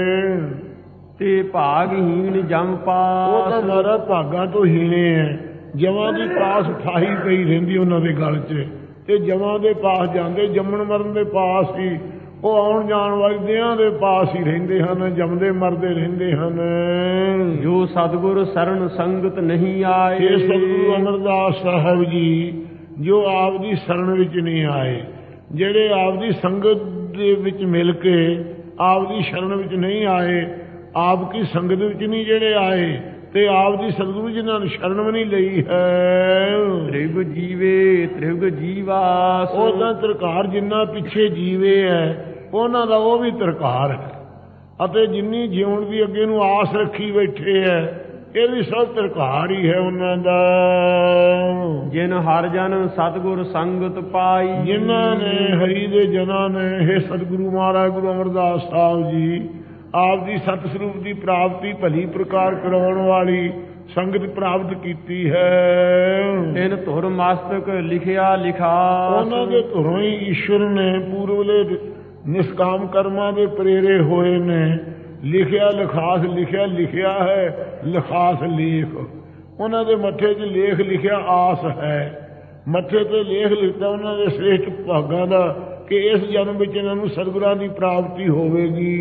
ਤੇ ਭਾਗਹੀਣ ਜਮ ਪਾਸ। ਉਹ ਤਾਂ ਮਾਰਾ ਭਾਗਾਂ ਤੋਂ ਹੀਣੇ ਹੈ। ਜਮਾਂ ਦੀ ਪਾਸ ਫਾਹੀ ਪਈ ਰਹਿੰਦੀ ਉਹਨਾਂ ਦੇ ਗਲ 'ਚ, ਤੇ ਜਮਾਂ ਦੇ ਪਾਸ ਜਾਂਦੇ, ਜੰਮਣ ਮਰਨ ਦੇ ਪਾਸ ਹੀ, ਉਹ ਆਉਣ ਜਾਣ ਵਾਲੇ ਦਿਆਂ ਦੇ ਪਾਸ ਹੀ ਰਹਿੰਦੇ ਹਨ, ਜੰਮਦੇ ਮਰਦੇ ਰਹਿੰਦੇ ਹਨ। ਜੋ ਸਤਿਗੁਰ ਸਰਣ ਸੰਗਤ ਨਹੀਂ ਆਏ। ਇਹ ਸਤਿਗੁਰੂ ਅਮਰਦਾਸ ਸਾਹਿਬ ਜੀ ਜੋ ਆਪ ਦੀ ਸ਼ਰਨ ਵਿੱਚ ਨਹੀਂ ਆਏ, ਜਿਹੜੇ ਆਪ ਦੀ ਸੰਗਤ ਦੇ ਵਿੱਚ ਮਿਲ ਕੇ ਆਪ ਦੀ ਸ਼ਰਨ ਵਿੱਚ ਨਹੀਂ ਆਏ, ਆਪ ਕੀ ਸੰਗਤ ਵਿੱਚ ਨਹੀਂ ਜਿਹੜੇ ਆਏ, ਤੇ ਆਪ ਦੀ ਸਤਿਗੁਰੂ ਜਿਨ੍ਹਾਂ ਨੇ ਸ਼ਰਨ ਵੀ ਨਹੀਂ ਲਈ ਹੈ। ਤ੍ਰਿਗ ਜੀਵੇ ਤ੍ਰਿਗ ਜੀਵਾਸ। ਉਹ ਤਾਂ ਤਰਕਾਰ ਜਿੰਨਾ ਪਿੱਛੇ ਜੀਵੇ ਹੈ ਉਹਨਾਂ ਦਾ ਉਹ ਵੀ ਤਰਕਾਰ ਹੈ, ਅਤੇ ਜਿੰਨੀ ਜਿਉਣ ਦੀ ਅੱਗੇ ਨੂੰ ਆਸ ਰੱਖੀ ਬੈਠੇ ਹੈ ਇਹ ਵੀ ਸਭ ਤਰਕਾਰ ਹੀ ਹੈ ਉਹਨਾਂ ਦਾ। ਜਿਨ ਹਰ ਜਨ ਸਤਿਗੁਰ ਸੰਗਤ ਪਾਈ। ਜਿਨ੍ਹਾਂ ਨੇ ਹਰੀ ਦੇ ਜਨਾਂ ਨੇ ਇਹ ਸਤਿਗੁਰੂ ਮਹਾਰਾਜ ਗੁਰੂ ਅਮਰਦਾਸ ਸਾਹਿਬ ਜੀ ਆਪ ਦੀ ਸਤ ਸਰੂਪ ਦੀ ਪ੍ਰਾਪਤੀ ਭਲੀ ਪ੍ਰਕਾਰ ਕਰਾਉਣ ਵਾਲੀ ਸੰਗਤ ਪ੍ਰਾਪਤ ਕੀਤੀ ਹੈ। ਤਿਨ ਧੁਰ ਮਸਤਕ ਲਿਖਿਆ ਲਿਖਾਸ। ਉਹਨਾਂ ਦੇ ਧੁਰੋਂ ਹੀ ਈਸ਼ਵਰ ਨੇ ਪੂਰਵਲੇ ਨਿਸ਼ਕਾਮ ਕਰਮਾਂ ਦੇ ਪ੍ਰੇਰੇ ਹੋਏ ਨੇ ਲਿਖਿਆ ਲਿਖਾਸ। ਲਿਖਿਆ ਲਿਖਿਆ ਹੈ, ਲਿਖਾਸ ਲੇਖ। ਉਹਨਾਂ ਦੇ ਮੱਥੇ 'ਚ ਲੇਖ ਲਿਖਿਆ ਆਸ ਹੈ। ਮੱਥੇ 'ਤੇ ਲੇਖ ਲਿਖਦਾ ਉਹਨਾਂ ਦੇ ਸ੍ਰੇਸ਼ਟ ਭਾਗਾਂ ਦਾ ਕਿ ਇਸ ਜਨਮ ਵਿੱਚ ਇਹਨਾਂ ਨੂੰ ਸਤਿਗੁਰਾਂ ਦੀ ਪ੍ਰਾਪਤੀ ਹੋਵੇਗੀ।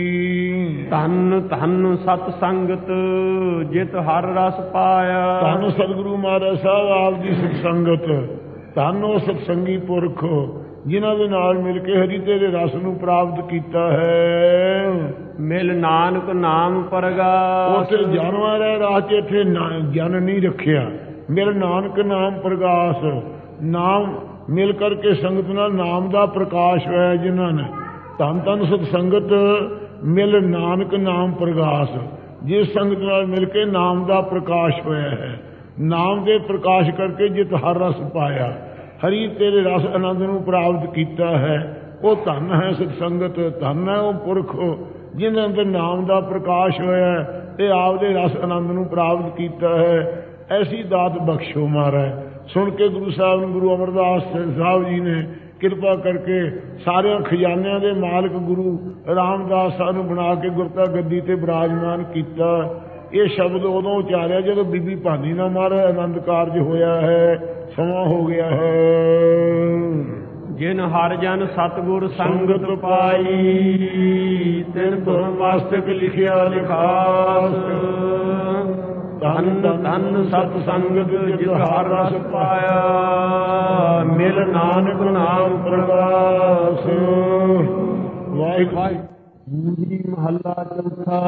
ਧੰਨ ਧੰਨ ਸਤ ਸੰਗਤ ਜਿਤ ਹਰ ਰਸ ਪਾਇਆ। ਧੰਨ ਸਤਿਗੁਰੂ ਮਹਾਰਾਜ ਸਾਹਿਬ ਆਪ ਦੀ ਸਤ ਸੰਗਤ, ਧੰਨ ਉਹ ਸਤਸੰਗੀ ਪੁਰਖ ਜਿਨ੍ਹਾਂ ਦੇ ਨਾਲ ਮਿਲ ਕੇ ਹਰੀ ਤੇਰੇ ਰਸ ਨੂੰ ਪ੍ਰਾਪਤ ਕੀਤਾ ਹੈ। ਮਿਲ ਨਾਨਕ ਨਾਮ ਪ੍ਰਗਾਸ। ਉੱਥੇ ਜਾਨਵਰ ਹੈ ਰਾਹ 'ਚ, ਇੱਥੇ ਜਨ ਨਹੀਂ ਰੱਖਿਆ। ਮਿਲ ਨਾਨਕ ਨਾਮ ਪ੍ਰਗਾਸ। ਨਾਮ ਮਿਲ ਕਰਕੇ ਸੰਗਤ ਨਾਲ ਨਾਮ ਦਾ ਪ੍ਰਕਾਸ਼ ਹੋਇਆ ਜਿਨ੍ਹਾਂ ਨੇ। ਧੰਨ ਧੰਨ ਸਤ ਸੰਗਤ ਮਿਲ ਨਾਨਕ ਨਾਮ ਪ੍ਰਗਾਸ। ਜਿਸ ਸੰਗਤ ਨਾਲ ਮਿਲ ਕੇ ਨਾਮ ਦਾ ਪ੍ਰਕਾਸ਼ ਹੋਇਆ ਹੈ, ਨਾਮ ਦੇ ਪ੍ਰਕਾਸ਼ ਕਰਕੇ ਜਿਤ ਹਰ ਰਸ ਪਾਇਆ, ਹਰੀ ਤੇਰੇ ਰਸ ਆਨੰਦ ਨੂੰ ਪ੍ਰਾਪਤ ਕੀਤਾ ਹੈ, ਉਹ ਧੰਨ ਹੈ ਸਤ ਸੰਗਤ। ਧੰਨ ਹੈ ਉਹ ਪੁਰਖ ਜਿਹਨਾਂ ਅੰਦਰ ਨਾਮ ਦਾ ਪ੍ਰਕਾਸ਼ ਹੋਇਆ ਤੇ ਆਪ ਦੇ ਰਸ ਆਨੰਦ ਨੂੰ ਪ੍ਰਾਪਤ ਕੀਤਾ ਹੈ। ਐਸੀ ਦਾਤ ਬਖਸ਼ੋ ਮਹਾਰਾਜ। ਸੁਣ ਕੇ ਗੁਰੂ ਸਾਹਿਬ ਨੂੰ ਗੁਰੂ ਅਮਰਦਾਸ ਸਾਹਿਬ ਜੀ ਨੇ ਕਿਰਪਾ ਕਰਕੇ ਸਾਰਿਆਂ ਖਜ਼ਾਨਿਆਂ ਦੇ ਮਾਲਕ ਗੁਰੂ ਰਾਮਦਾਸ ਸਾਨੂੰ ਬਣਾ ਕੇ ਗੁਰਤਾ ਗੱਦੀ ਤੇ ਬਿਰਾਜਮਾਨ ਕੀਤਾ। ਇਹ ਸ਼ਬਦ ਉਦੋਂ ਉਚਾਰਿਆ ਜਦੋਂ ਬੀਬੀ ਭਾਨੀ ਨਾਲ ਮਹਾਰਾਜ ਆਨੰਦ ਕਾਰਜ ਹੋਇਆ ਹੈ, ਸਮਾਂ ਹੋ ਗਿਆ ਹੈ। ਜਿਨ ਹਰ ਜਨ ਸਤਿਗੁਰ ਸੰਗਤ ਪਾਈ, ਤਿਨ ਤੁਰ ਮਸਤਕ ਲਿਖਿਆ ਲਿਖਾਸ। ਧੰਨ ਧੰਨ ਸਤ ਸੰਗਤ ਜਿਤ ਹਰ ਰਸ ਪਾਇਆ, ਮਿਲ ਨਾਨਕ ਨਾਮ ਪ੍ਰਗਾਸ। ਵਾਹਿਗੁਰੂ। ਦੂਜੀ ਮਹੱਲਾ ਚੌਥਾ।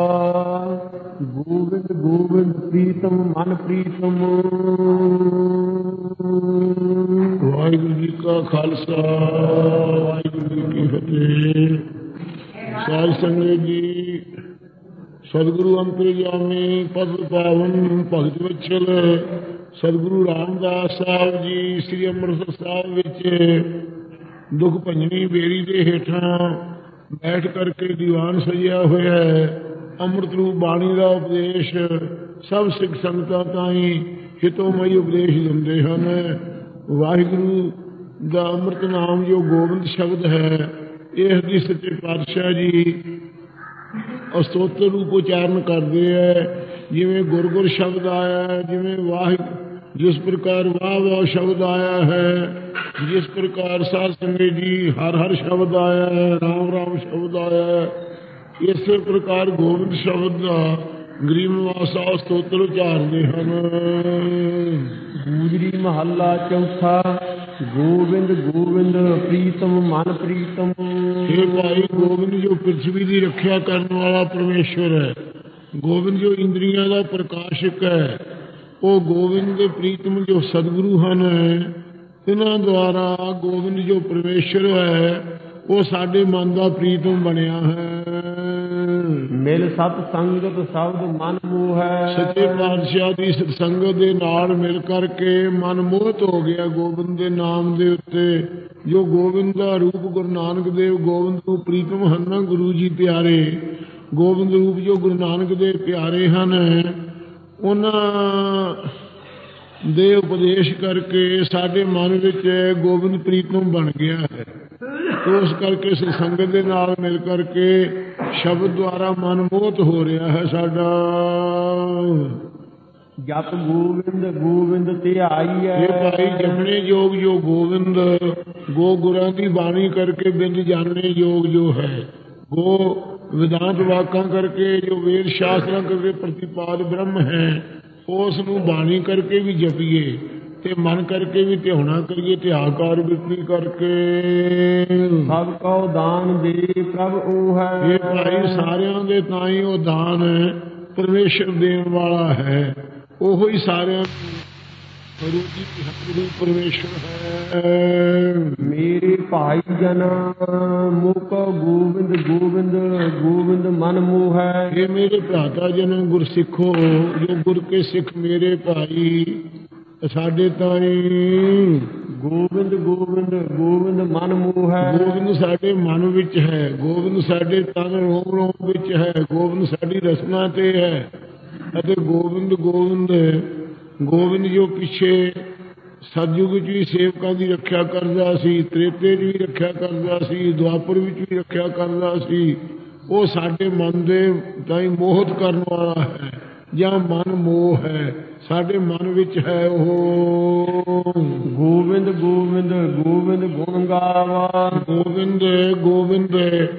ਗੋਬਿੰਦ ਗੋਬਿੰਦ ਪ੍ਰੀਤਮ ਮਨ ਪ੍ਰੀਤਮ। ਵਾਹਿਗੁਰੂ ਜੀ ਕਾ ਖਾਲਸਾ, ਵਾਹਿਗੁਰੂ ਜੀ ਕੀ ਫਤਿਹ। ਸਾਧ ਸੰਗਤ ਜੀ, ਸਤਿਗੁਰੂ ਅੰਤਰਜਾਮੀ ਪਦ ਪਾਵਨ ਭਗਤ ਵਛਲ ਸਤਿਗੁਰੂ ਰਾਮਦਾਸ ਸਾਹਿਬ ਜੀ ਸ੍ਰੀ ਅੰਮ੍ਰਿਤਸਰ ਸਾਹਿਬ ਵਿੱਚ ਦੁੱਖ ਭੰਜਨੀ ਬੇਰੀ ਦੇ ਹੇਠਾਂ ਬੈਠ ਕਰਕੇ ਦੀਵਾਨ ਸਜਿਆ ਹੋਇਆ ਹੈ। ਅੰਮ੍ਰਿਤ ਰੂਪ ਬਾਣੀ ਦਾ ਉਪਦੇਸ਼ ਸਭ ਸਿੱਖ ਸੰਗਤਾਂ ਤਾਈਂ ਹਿਤੋਮਈ ਉਪਦੇਸ਼ ਦਿੰਦੇ ਹਨ। ਵਾਹਿਗੁਰੂ ਦਾ ਅੰਮ੍ਰਿਤ ਨਾਮ ਜੋ ਗੋਬਿੰਦ ਸ਼ਬਦ ਹੈ, ਇਹ ਦੀ ਸੱਚੇ ਪਾਤਸ਼ਾਹ ਜੀ ਅਸਤੋਤਰ ਰੂਪ ਉਚਾਰਨ ਕਰਦੇ ਹੈ। ਜਿਵੇਂ ਗੁਰ ਗੁਰ ਸ਼ਬਦ ਆਇਆ ਹੈ, ਜਿਵੇਂ ਵਾਹਿਗੁਰੂ ਜਿਸ ਪ੍ਰਕਾਰ ਵਾਹ ਵਾਹ ਸ਼ਬਦ ਆਇਆ ਹੈ, ਜਿਸ ਪ੍ਰਕਾਰ ਸਾਧ ਸੰਗਤ ਜੀ ਹਰ ਹਰ ਸ਼ਬਦ ਆਇਆ ਹੈ, ਰਾਮ ਰਾਮ ਸ਼ਬਦ ਆਇਆ ਹੈ, ਇਸੇ ਪ੍ਰਕਾਰ ਗੋਬਿੰਦ ਸ਼ਬਦ ਦਾ ਗਰੀਬ ਨਿਵਾਸਾ ਸਤੋਤਰ ਉਚਾਰਦੇ ਹਨ। ਦੂਜੀ ਮਹੱਲਾ ਚੌਥਾ। ਗੋਬਿੰਦ ਗੋਬਿੰਦ ਪ੍ਰੀਤਮ ਮਨ ਪ੍ਰੀਤਮ। ਇਹ ਭਾਈ ਗੋਬਿੰਦ ਜੋ ਪ੍ਰਿਥਵੀ ਦੀ ਰੱਖਿਆ ਕਰਨ ਵਾਲਾ ਪਰਮੇਸ਼ਵਰ ਹੈ, ਗੋਬਿੰਦ ਜੋ ਇੰਦਰੀਆਂ ਦਾ ਪ੍ਰਕਾਸ਼ਕ ਹੈ, ਉਹ ਗੋਬਿੰਦ ਦੇ ਪ੍ਰੀਤਮ ਜੋ ਸਤਿਗੁਰੂ ਹਨ, ਇਹਨਾਂ ਦੁਆਰਾ ਗੋਬਿੰਦ ਜੋ ਪਰਮੇਸ਼ਵਰ ਹੈ ਉਹ ਸਾਡੇ ਮਨ ਦਾ ਪ੍ਰੀਤਮ ਬਣਿਆ ਹੈ। ਮਿਲ ਸਤ ਸੰਗਤ ਸ਼ਬਦ ਮਨ ਮੋਹ ਹੈ। ਸੱਚੇ ਪਾਤਸ਼ਾਹ ਦੀ ਸਤਸੰਗਤ ਦੇ ਨਾਲ ਮਿਲ ਕਰਕੇ ਮਨ ਮੋਹਿਤ ਹੋ ਗਿਆ ਗੋਬਿੰਦ ਦੇ ਨਾਮ ਦੇ ਉੱਤੇ। ਜੋ ਗੋਬਿੰਦ ਦਾ ਰੂਪ ਗੁਰੂ ਨਾਨਕ ਦੇਵ ਗੋਬਿੰਦ ਨੂੰ ਪ੍ਰੀਤਮ ਹਨ, ਗੁਰੂ ਜੀ ਪਿਆਰੇ ਗੋਬਿੰਦ ਰੂਪ ਜੋ ਗੁਰੂ ਨਾਨਕ ਦੇ ਪਿਆਰੇ ਹਨ, ਉਹਨਾਂ ਦੇ ਉਪਦੇਸ਼ ਕਰਕੇ ਸਾਡੇ ਮਨ ਵਿੱਚ ਗੋਬਿੰਦ ਪ੍ਰੀਤਮ ਬਣ ਗਿਆ ਹੈ। ਉਸ ਕਰਕੇ ਸੰਗਤ ਦੇ ਨਾਲ ਮਿਲ ਕਰਕੇ ਸ਼ਬਦ ਦੁਆਰਾ ਮਨ ਮੋਹਿਤ ਹੋ ਰਿਹਾ ਹੈ ਸਾਡਾ। ਜਪ ਗੋਬਿੰਦ ਗੋਬਿੰਦ ਧਿਆਈ ਹੈ। ਇਹ ਭਾਈ ਜਪਣੇ ਯੋਗ ਜੋ ਗੋਬਿੰਦ, ਗੋ ਗੁਰਾਂ ਦੀ ਬਾਣੀ ਕਰਕੇ ਬਿੰਦ ਜਾਣਨੇ ਯੋਗ ਜੋ ਹੈ, ਗੋ ਵਿਦਾਂਤ ਵਾਕਾਂ ਕਰਕੇ ਜੋ ਵੇਦ ਸ਼ਾਸਤਰਾਂ ਕਰਕੇ ਪ੍ਰਤਿਪਾਦ ਬ੍ਰਹਮ ਹੈ, ਉਸ ਨੂੰ ਬਾਣੀ ਕਰਕੇ ਵੀ ਜਪੀਏ ਤੇ ਮਨ ਕਰਕੇ ਵੀ ਧਿਆਉਣਾ ਕਰੀਏ, ਧਿਆਕਾਰ ਬਿਰਤੀ ਕਰਕੇ। ਸਭ ਕਉ ਦਾਨ ਦੇ ਪ੍ਰਭ ਉਹ ਹੈ। ਇਹ ਭਾਈ ਸਾਰਿਆਂ ਦੇ ਤਾਂ ਹੀ ਉਹ ਦਾਨ ਪਰਮੇਸ਼ਰ ਦੇਣ ਵਾਲਾ ਹੈ, ਉਹੋ ਹੀ ਸਾਰਿਆਂ ਨੂੰ ਰੂਪੀ ਪਰਮੇਸ਼ਰ ਹੈ। ਮੇਰੇ ਭਾਈ ਜਨ ਮੁਕ ਗੋਬਿੰਦ ਗੋਬਿੰਦ ਗੋਬਿੰਦ ਮਨ ਮੋਹ ਹੈ। ਇਹ ਮੇਰੇ ਭਰਾਤਾ ਜਨ ਗੁਰ ਸਿੱਖੋ, ਜੋ ਗੁਰ ਕੇ ਸਿੱਖ ਮੇਰੇ ਭਾਈ ਸਾਡੇ ਤਾਈਂ ਗੋਬਿੰਦ ਗੋਬਿੰਦ ਗੋਬਿੰਦ ਮਨ ਮੋਹ ਹੈ। ਗੋਬਿੰਦ ਸਾਡੇ ਮਨ ਵਿੱਚ ਹੈ, ਗੋਬਿੰਦ ਸਾਡੇ ਤਨ ਰੋਮ ਰੋਮ ਵਿੱਚ ਹੈ, ਗੋਬਿੰਦ ਸਾਡੀ ਰਸਨਾ ਤੇ ਹੈ। ਅਤੇ ਗੋਬਿੰਦ ਗੋਬਿੰਦ ਗੋਬਿੰਦ ਜੋ ਪਿੱਛੇ ਸਤਿਯੁਗ ਵਿੱਚ ਵੀ ਸੇਵਕਾਂ ਦੀ ਰੱਖਿਆ ਕਰਦਾ ਸੀ, ਤ੍ਰੇਤੇ 'ਚ ਵੀ ਰੱਖਿਆ ਕਰਦਾ ਸੀ, ਦੁਆਪਰ ਵਿੱਚ ਵੀ ਰੱਖਿਆ ਕਰਦਾ ਸੀ, ਉਹ ਸਾਡੇ ਮਨ ਦੇ ਤਾਈਂ ਮੋਹਿਤ ਕਰਨ ਵਾਲਾ ਹੈ ਜਾਂ ਮਨ ਮੋਹ ਹੈ, ਸਾਡੇ ਮਨ ਵਿੱਚ ਹੈ ਉਹ। ਗੋਬਿੰਦ ਗੋਬਿੰਦ ਗੋਬਿੰਦ ਗੁਣ ਗਾਵਾ। ਗੋਬਿੰਦ ਗੋਬਿੰਦ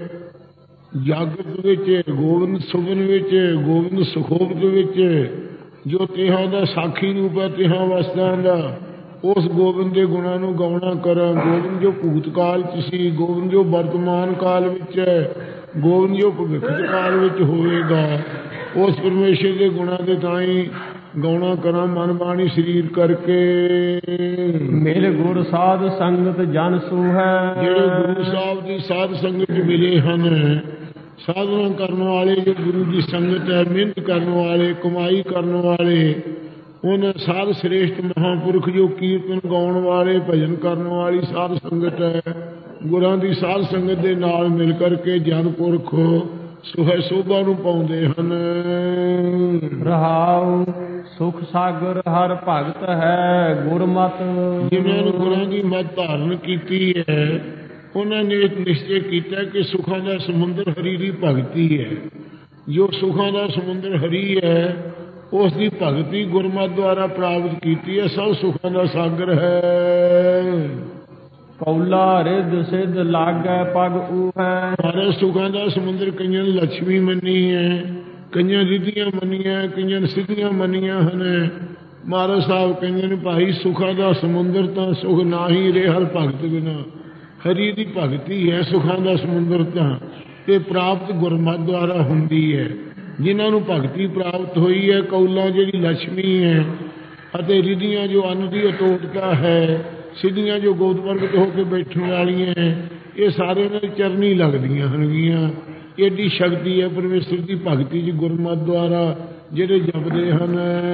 ਜਾਗਤ ਵਿੱਚ, ਗੋਬਿੰਦ ਸੁਭਨ ਵਿੱਚ, ਗੋਬਿੰਦ ਸੁਖੋਪਤ ਵਿੱਚ, ਜੋ ਤਿਹਾਂ ਦਾ ਸਾਖੀ ਰੂਪ ਹੈ ਤਿਹਾਂ ਵਸਤਾਂ ਦਾ, ਉਸ ਗੋਬਿੰਦ ਦੇ ਗੁਣਾਂ ਨੂੰ ਗਾਉਣਾ ਕਰਾਂ। ਗੋਬਿੰਦ ਜੋ ਭੂਤ ਕਾਲ 'ਚ ਸੀ, ਗੋਬਿੰਦ ਜੋ ਵਰਤਮਾਨ ਕਾਲ ਵਿੱਚ ਹੈ, ਗੋਬਿੰਦ ਜੋ ਭਵਿੱਖ ਕਾਲ ਵਿੱਚ ਹੋਵੇਗਾ, ਉਸ ਪਰਮੇਸ਼ਰ ਦੇ ਗੁਣਾਂ ਦੇ ਤਾਂ ਹੀ ਗਾਉਣਾ ਕਰਾਂ ਮਨ ਬਾਣੀ ਸਰੀਰ ਕਰਕੇ। ਮਿਲ ਗੁਰ ਸਾਧ ਸੰਗਤ ਜਨ ਸੋ ਹੈ। ਜਿਹੜੇ ਗੁਰੂ ਸਾਹਿਬ ਦੀ ਸਾਧ ਸੰਗਤ ਮਿਲੇ ਹਨ, ਸਾਧਨਾ ਕਰਨ ਵਾਲੇ, ਜੋ ਗੁਰੂ ਦੀ ਸੰਗਤ ਹੈ, ਮਿਹਨਤ ਕਰਨ ਵਾਲੇ, ਕਮਾਈ ਕਰਨ ਵਾਲੇ, ਉਹਨਾਂ ਸਾਧ ਸ੍ਰੇਸ਼ਟ ਮਹਾਂਪੁਰਖ ਜੋ ਕੀਰਤਨ ਗਾਉਣ ਵਾਲੇ, ਭਜਨ ਕਰਨ ਵਾਲੀ ਸਾਧ ਸੰਗਤ ਹੈ, ਗੁਰਾਂ ਦੀ ਸਾਧ ਸੰਗਤ ਦੇ ਨਾਲ ਮਿਲ ਕਰਕੇ ਜਨ ਪੁਰਖ ਸੁਹੈ ਸੋਭਾ ਨੂੰ ਪਾਉਂਦੇ ਹਨ। ਰਹਾਉ ਸੁਖ ਸਾਗਰ ਹਰ ਭਗਤ ਹੈ ਗੁਰਮਤਿ। ਜਿਨ੍ਹਾਂ ਨੇ ਗੁਰਾਂ ਦੀ ਮੱਤ ਧਾਰਨ ਕੀਤੀ ਹੈ ਉਹਨਾਂ ਨੇ ਨਿਸ਼ਚੈ ਕੀਤਾ ਕਿ ਸੁਖਾਂ ਦਾ ਸਮੁੰਦਰ ਹਰੀ ਦੀ ਭਗਤੀ ਹੈ। ਜੋ ਸੁਖਾਂ ਦਾ ਸਮੁੰਦਰ ਹਰੀ ਹੈ ਉਸ ਦੀ ਭਗਤੀ ਗੁਰਮਤਿ ਦੁਆਰਾ ਪ੍ਰਾਪਤ ਕੀਤੀ ਹੈ। ਸਭ ਸੁਖਾਂ ਦਾ ਸਾਗਰ ਹੈ। ਕੌਲਾ ਰਿੱਧ ਸਿੱਧ ਲਾਗੈ ਪਗ ਊਹੈ। ਸਾਰੇ ਸੁਖਾਂ ਦਾ ਸਮੁੰਦਰ ਕਈਆਂ ਨੇ ਲక్ష్ਮੀ ਮੰਨੀ ਹੈ, ਕਈਆਂ ਰਿੱਧੀਆਂ ਮੰਨੀਆਂ, ਕਈਆਂ ਸਿੱਧੀਆਂ ਮੰਨੀਆਂ ਹਨ। ਮਹਾਰਾਜ ਸਾਹਿਬ ਕਹਿੰਦੇ ਨੇ ਭਾਈ ਸੁਖਾਂ ਦਾ ਸਮੁੰਦਰ ਤਾਂ ਸੁਖ ਨਾ ਹੀ ਰਹੇ ਹਰ ਭਗਤ ਬਿਨਾ। ਹਰੀ ਦੀ ਭਗਤੀ ਹੈ ਸੁਖਾਂ ਦਾ ਸਮੁੰਦਰ ਤਾਂ, ਤੇ ਪ੍ਰਾਪਤ ਗੁਰਮਤਿ ਦੁਆਰਾ ਹੁੰਦੀ ਹੈ। ਜਿਨ੍ਹਾਂ ਨੂੰ ਭਗਤੀ ਪ੍ਰਾਪਤ ਹੋਈ ਹੈ, ਕੌਲਾਂ ਜਿਹੜੀ ਲక్ష్ਮੀ ਹੈ ਅਤੇ ਰਿੱਧੀਆਂ ਜੋ ਅੰਨ ਦੀ ਅਟੋਟਤਾ ਹੈ, ਸਿੱਧੀਆਂ ਜੋ ਗੋਦ ਪ੍ਰਗਟ ਹੋ ਕੇ ਬੈਠਣ ਵਾਲੀਆਂ ਇਹ ਸਾਰੇ ਨਾਲ ਚਰਨੀ ਲੱਗਦੀਆਂ ਹਨਗੀਆਂ। ਏਡੀ ਸ਼ਕਤੀ ਹੈ ਪਰਮੇਸ਼ਰ ਦੀ ਭਗਤੀ ਚ ਗੁਰਮਤਿ ਦੁਆਰਾ ਜਿਹੜੇ ਜਪਦੇ ਹਨ।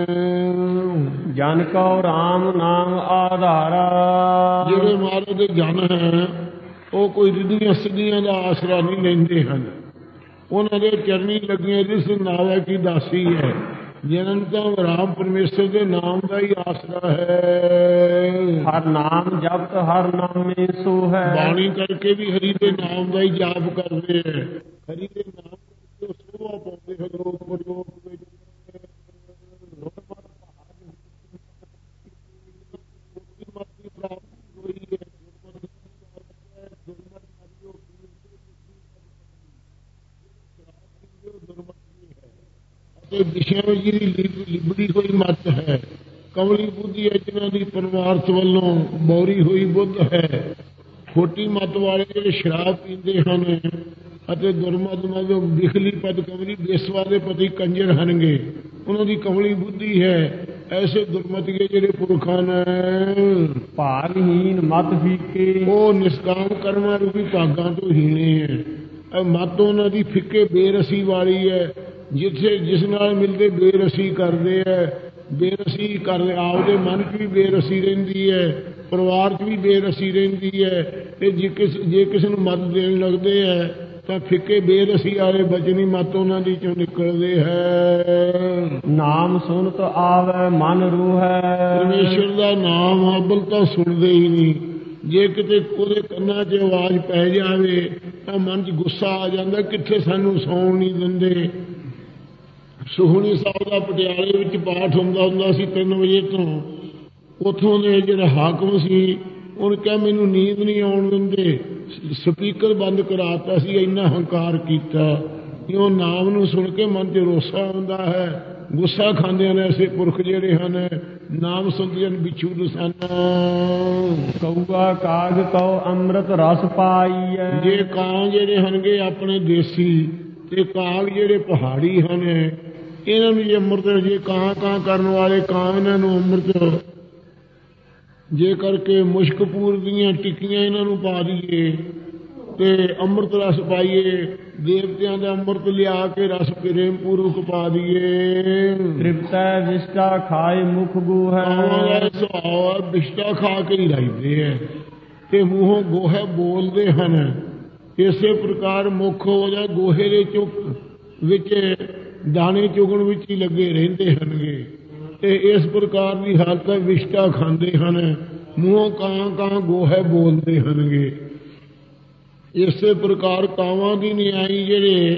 ਜਨ ਕਉ ਰਾਮ ਨਾਮ ਆਧਾਰਾ। ਜਿਹੜੇ ਮਹਾਰਾਜ ਦੇ ਜਨ ਹੈ ਉਹ ਕੋਈ ਰਿੱਧੀਆਂ ਸਿੱਧੀਆਂ ਦਾ ਆਸਰਾ ਨਹੀਂ ਲੈਂਦੇ ਹਨ। ਉਹਨਾਂ ਦੇ ਚਰਨੀ ਲੱਗੀਆਂ ਜਿਸ ਨਾਮ ਕੀ ਦਾਸੀ ਹੈ, ਜਿਹਨਾਂ ਨੂੰ ਤਾਂ ਰਾਮ ਪਰਮੇਸ਼ਰ ਦੇ ਨਾਮ ਦਾ ਹੀ ਆਸਰਾ ਹੈ। ਹਰ ਨਾਮ ਜਪਤ ਹਰ ਨਾਮੇ ਸੋ ਹੈ। ਬਾਣੀ ਕਰਕੇ ਵੀ ਹਰੀ ਦੇ ਨਾਮ ਦਾ ਹੀ ਜਾਪ ਕਰਦੇ ਹੈ। ਹਰੀ ਦੇ ਨਾਮ ਤੋਂ ਸੋਭਾ ਪਾਉਂਦੇ ਹਨ ਲੋਕ ਪ੍ਰਯੋਗ ਵਿੱਚ। ਵਿਸ਼ਿਆਂ ਵਿੱਚ ਜਿਹੜੀ ਲਿਬੜੀ ਹੋਈ ਮੱਤ ਹੈ, ਕਮਲੀ ਬੁੱਧੀ ਹੈ ਜਿਨ੍ਹਾਂ ਦੀ ਪਰਮਾਰਥ ਵੱਲੋਂ ਬੌਰੀ ਹੋਈ ਬੁੱਧ ਹੈ। ਖੋਟੀ ਮੱਤ ਵਾਲੇ ਜਿਹੜੇ ਸ਼ਰਾਬ ਪੀਂਦੇ ਹਨ ਅਤੇ ਦੁਰਮਤ ਮਤੋਂ ਬਿਖਲੀ ਪਦ ਕਮਲੀ ਬੇਸਵਾ ਦੇ ਪਤੀ ਕੰਜਰ ਹਨਗੇ, ਉਹਨਾਂ ਦੀ ਕਮਲੀ ਬੁੱਧੀ ਹੈ। ਐਸੇ ਦੁਰਮਤੀਏ ਜਿਹੜੇ ਪੁਰਖਾਂ ਨੇ ਭਾਗਹੀਨ ਮਤ ਫੀਕੇ, ਉਹ ਨਿਸ਼ਕਾਮ ਕਰਮਾਂ ਰੂਪੀ ਭਾਗਾਂ ਤੋਂ ਹੀਣੇ ਹੈ। ਮੱਤ ਉਹਨਾਂ ਦੀ ਫਿੱਕੇ ਬੇਰਸੀ ਵਾਲੀ ਹੈ। ਜਿੱਥੇ ਜਿਸ ਨਾਲ ਮਿਲਦੇ ਬੇਰਸੀ ਕਰਦੇ ਹੈ। ਬੇਰਸੀ ਕਰਦੇ ਆਪਦੇ ਮਨ 'ਚ ਵੀ ਬੇਰਸੀ ਰਹਿੰਦੀ ਹੈ, ਪਰਿਵਾਰ 'ਚ ਵੀ ਬੇਰਸੀ ਰਹਿੰਦੀ ਹੈ। ਤੇ ਜੇ ਕਿਸ ਜੇ ਕਿਸੇ ਨੂੰ ਮੱਤ ਦੇਣ ਲੱਗਦੇ ਹੈ ਤਾਂ ਫਿੱਕੇ ਬੇਰਸੀ ਵਾਲੇ ਬਚਨੀ ਮੱਤ ਉਹਨਾਂ ਦੀ ਚੋਂ ਨਿਕਲਦੇ ਹੈ। ਨਾਮ ਸੁਣਤ ਆਵੈ ਮਨ ਰੂਹੈ। ਪਰਮੇਸ਼ਰ ਦਾ ਨਾਮ ਅਬਲ ਤਾਂ ਸੁਣਦੇ ਹੀ ਨਹੀਂ। ਜੇ ਕਿਤੇ ਉਹਦੇ ਕੰਨਾਂ 'ਚ ਆਵਾਜ਼ ਪੈ ਜਾਵੇ ਤਾਂ ਮਨ 'ਚ ਗੁੱਸਾ ਆ ਜਾਂਦਾ, ਕਿੱਥੇ ਸਾਨੂੰ ਸੌਣ ਨਹੀਂ ਦਿੰਦੇ। ਸੁਖਮਨੀ ਸਾਹਿਬ ਦਾ ਪਟਿਆਲੇ ਵਿੱਚ ਪਾਠ ਹੁੰਦਾ ਹੁੰਦਾ ਸੀ ਤਿੰਨ ਵਜੇ ਤੋਂ। ਉੱਥੋਂ ਦੇ ਜਿਹੜਾ ਹਾਕਮ ਸੀ ਉਹਨੇ ਕਿਹਾ ਮੈਨੂੰ ਨੀਂਦ ਨਹੀਂ ਆਉਣ ਦਿੰਦੇ, ਸਪੀਕਰ ਬੰਦ ਕਰਾਤਾ ਸੀ। ਇੰਨਾ ਹੰਕਾਰ ਕੀਤਾ ਕਿ ਉਹ ਨਾਮ ਨੂੰ ਸੁਣ ਕੇ ਮਨ 'ਚ ਰੋਸਾ ਆਉਂਦਾ ਹੈ। ਗੁੱਸਾ ਖਾਂਦੇ ਹਨ ਐਸੇ ਪੁਰਖ ਜਿਹੜੇ ਹਨ। ਨਾਮ ਸੁਣਦੇ ਹਨ ਬਿਛੂ ਰਸਨ। ਕਊਆ ਕਾਗ ਕਉ ਅੰਮ੍ਰਿਤ ਰਸ ਪਾਈਐ। ਜੇ ਕਾਂ ਜਿਹੜੇ ਹਨਗੇ ਆਪਣੇ ਦੇਸੀ ਤੇ ਕਾਗ ਜਿਹੜੇ ਪਹਾੜੀ ਹਨ, ਇਹਨਾਂ ਨੂੰ ਜੇ ਅੰਮ੍ਰਿਤ, ਜੇ ਕਾਂ ਕਾਂ ਕਰਨ ਵਾਲੇ ਕਾਂ ਇਹਨਾਂ ਨੂੰ ਅੰਮ੍ਰਿਤ ਜੇ ਕਰਕੇ ਮੁਸ਼ਕਪੂਰ ਦੀਆਂ ਟਿੱਕੀਆਂ ਇਹਨਾਂ ਨੂੰ ਪਾ ਦਈਏ ਤੇ ਅੰਮ੍ਰਿਤ ਰਸ ਪਾਈਏ, ਦੇਵਤਿਆਂ ਦਾ ਅੰਮ੍ਰਿਤ ਲਿਆ ਕੇ ਰਸ ਪ੍ਰੇਮ ਪੂਰਵਕ ਪਾ ਦਈਏ। ਤ੍ਰਿਪਤੈ ਵਿਸ਼ਟਾ ਖਾਏ ਮੁਖ ਗੋਹੈ। ਸੁਭਾਅ ਵਿਸ਼ਟਾ ਖਾ ਕੇ ਹੀ ਰਹਿੰਦੇ ਹੈ ਤੇ ਮੂੰਹੋਂ ਗੋਹੇ ਬੋਲਦੇ ਹਨ। ਇਸੇ ਪ੍ਰਕਾਰ ਮੁੱਖ ਉਹਦਾ ਗੋਹੇ ਦੇ ਚੁੱਕ ਵਿੱਚ ਦਾਣੇ ਚੁਗਣ ਵਿੱਚ ਹੀ ਲੱਗੇ ਰਹਿੰਦੇ ਹਨਗੇ। ਤੇ ਇਸ ਪ੍ਰਕਾਰ ਦੀ ਹਾਲਤ ਵਿਸ਼ਟਾ ਖਾਂਦੇ ਹਨ, ਮੂੰਹੋਂ ਕਾਂ ਕਾਂ ਗੋਹੇ ਬੋਲਦੇ ਹਨਗੇ। ਇਸੇ ਪ੍ਰਕਾਰ ਕਾਵਾਂ ਦੀ ਨਿਆਈ ਜਿਹੜੇ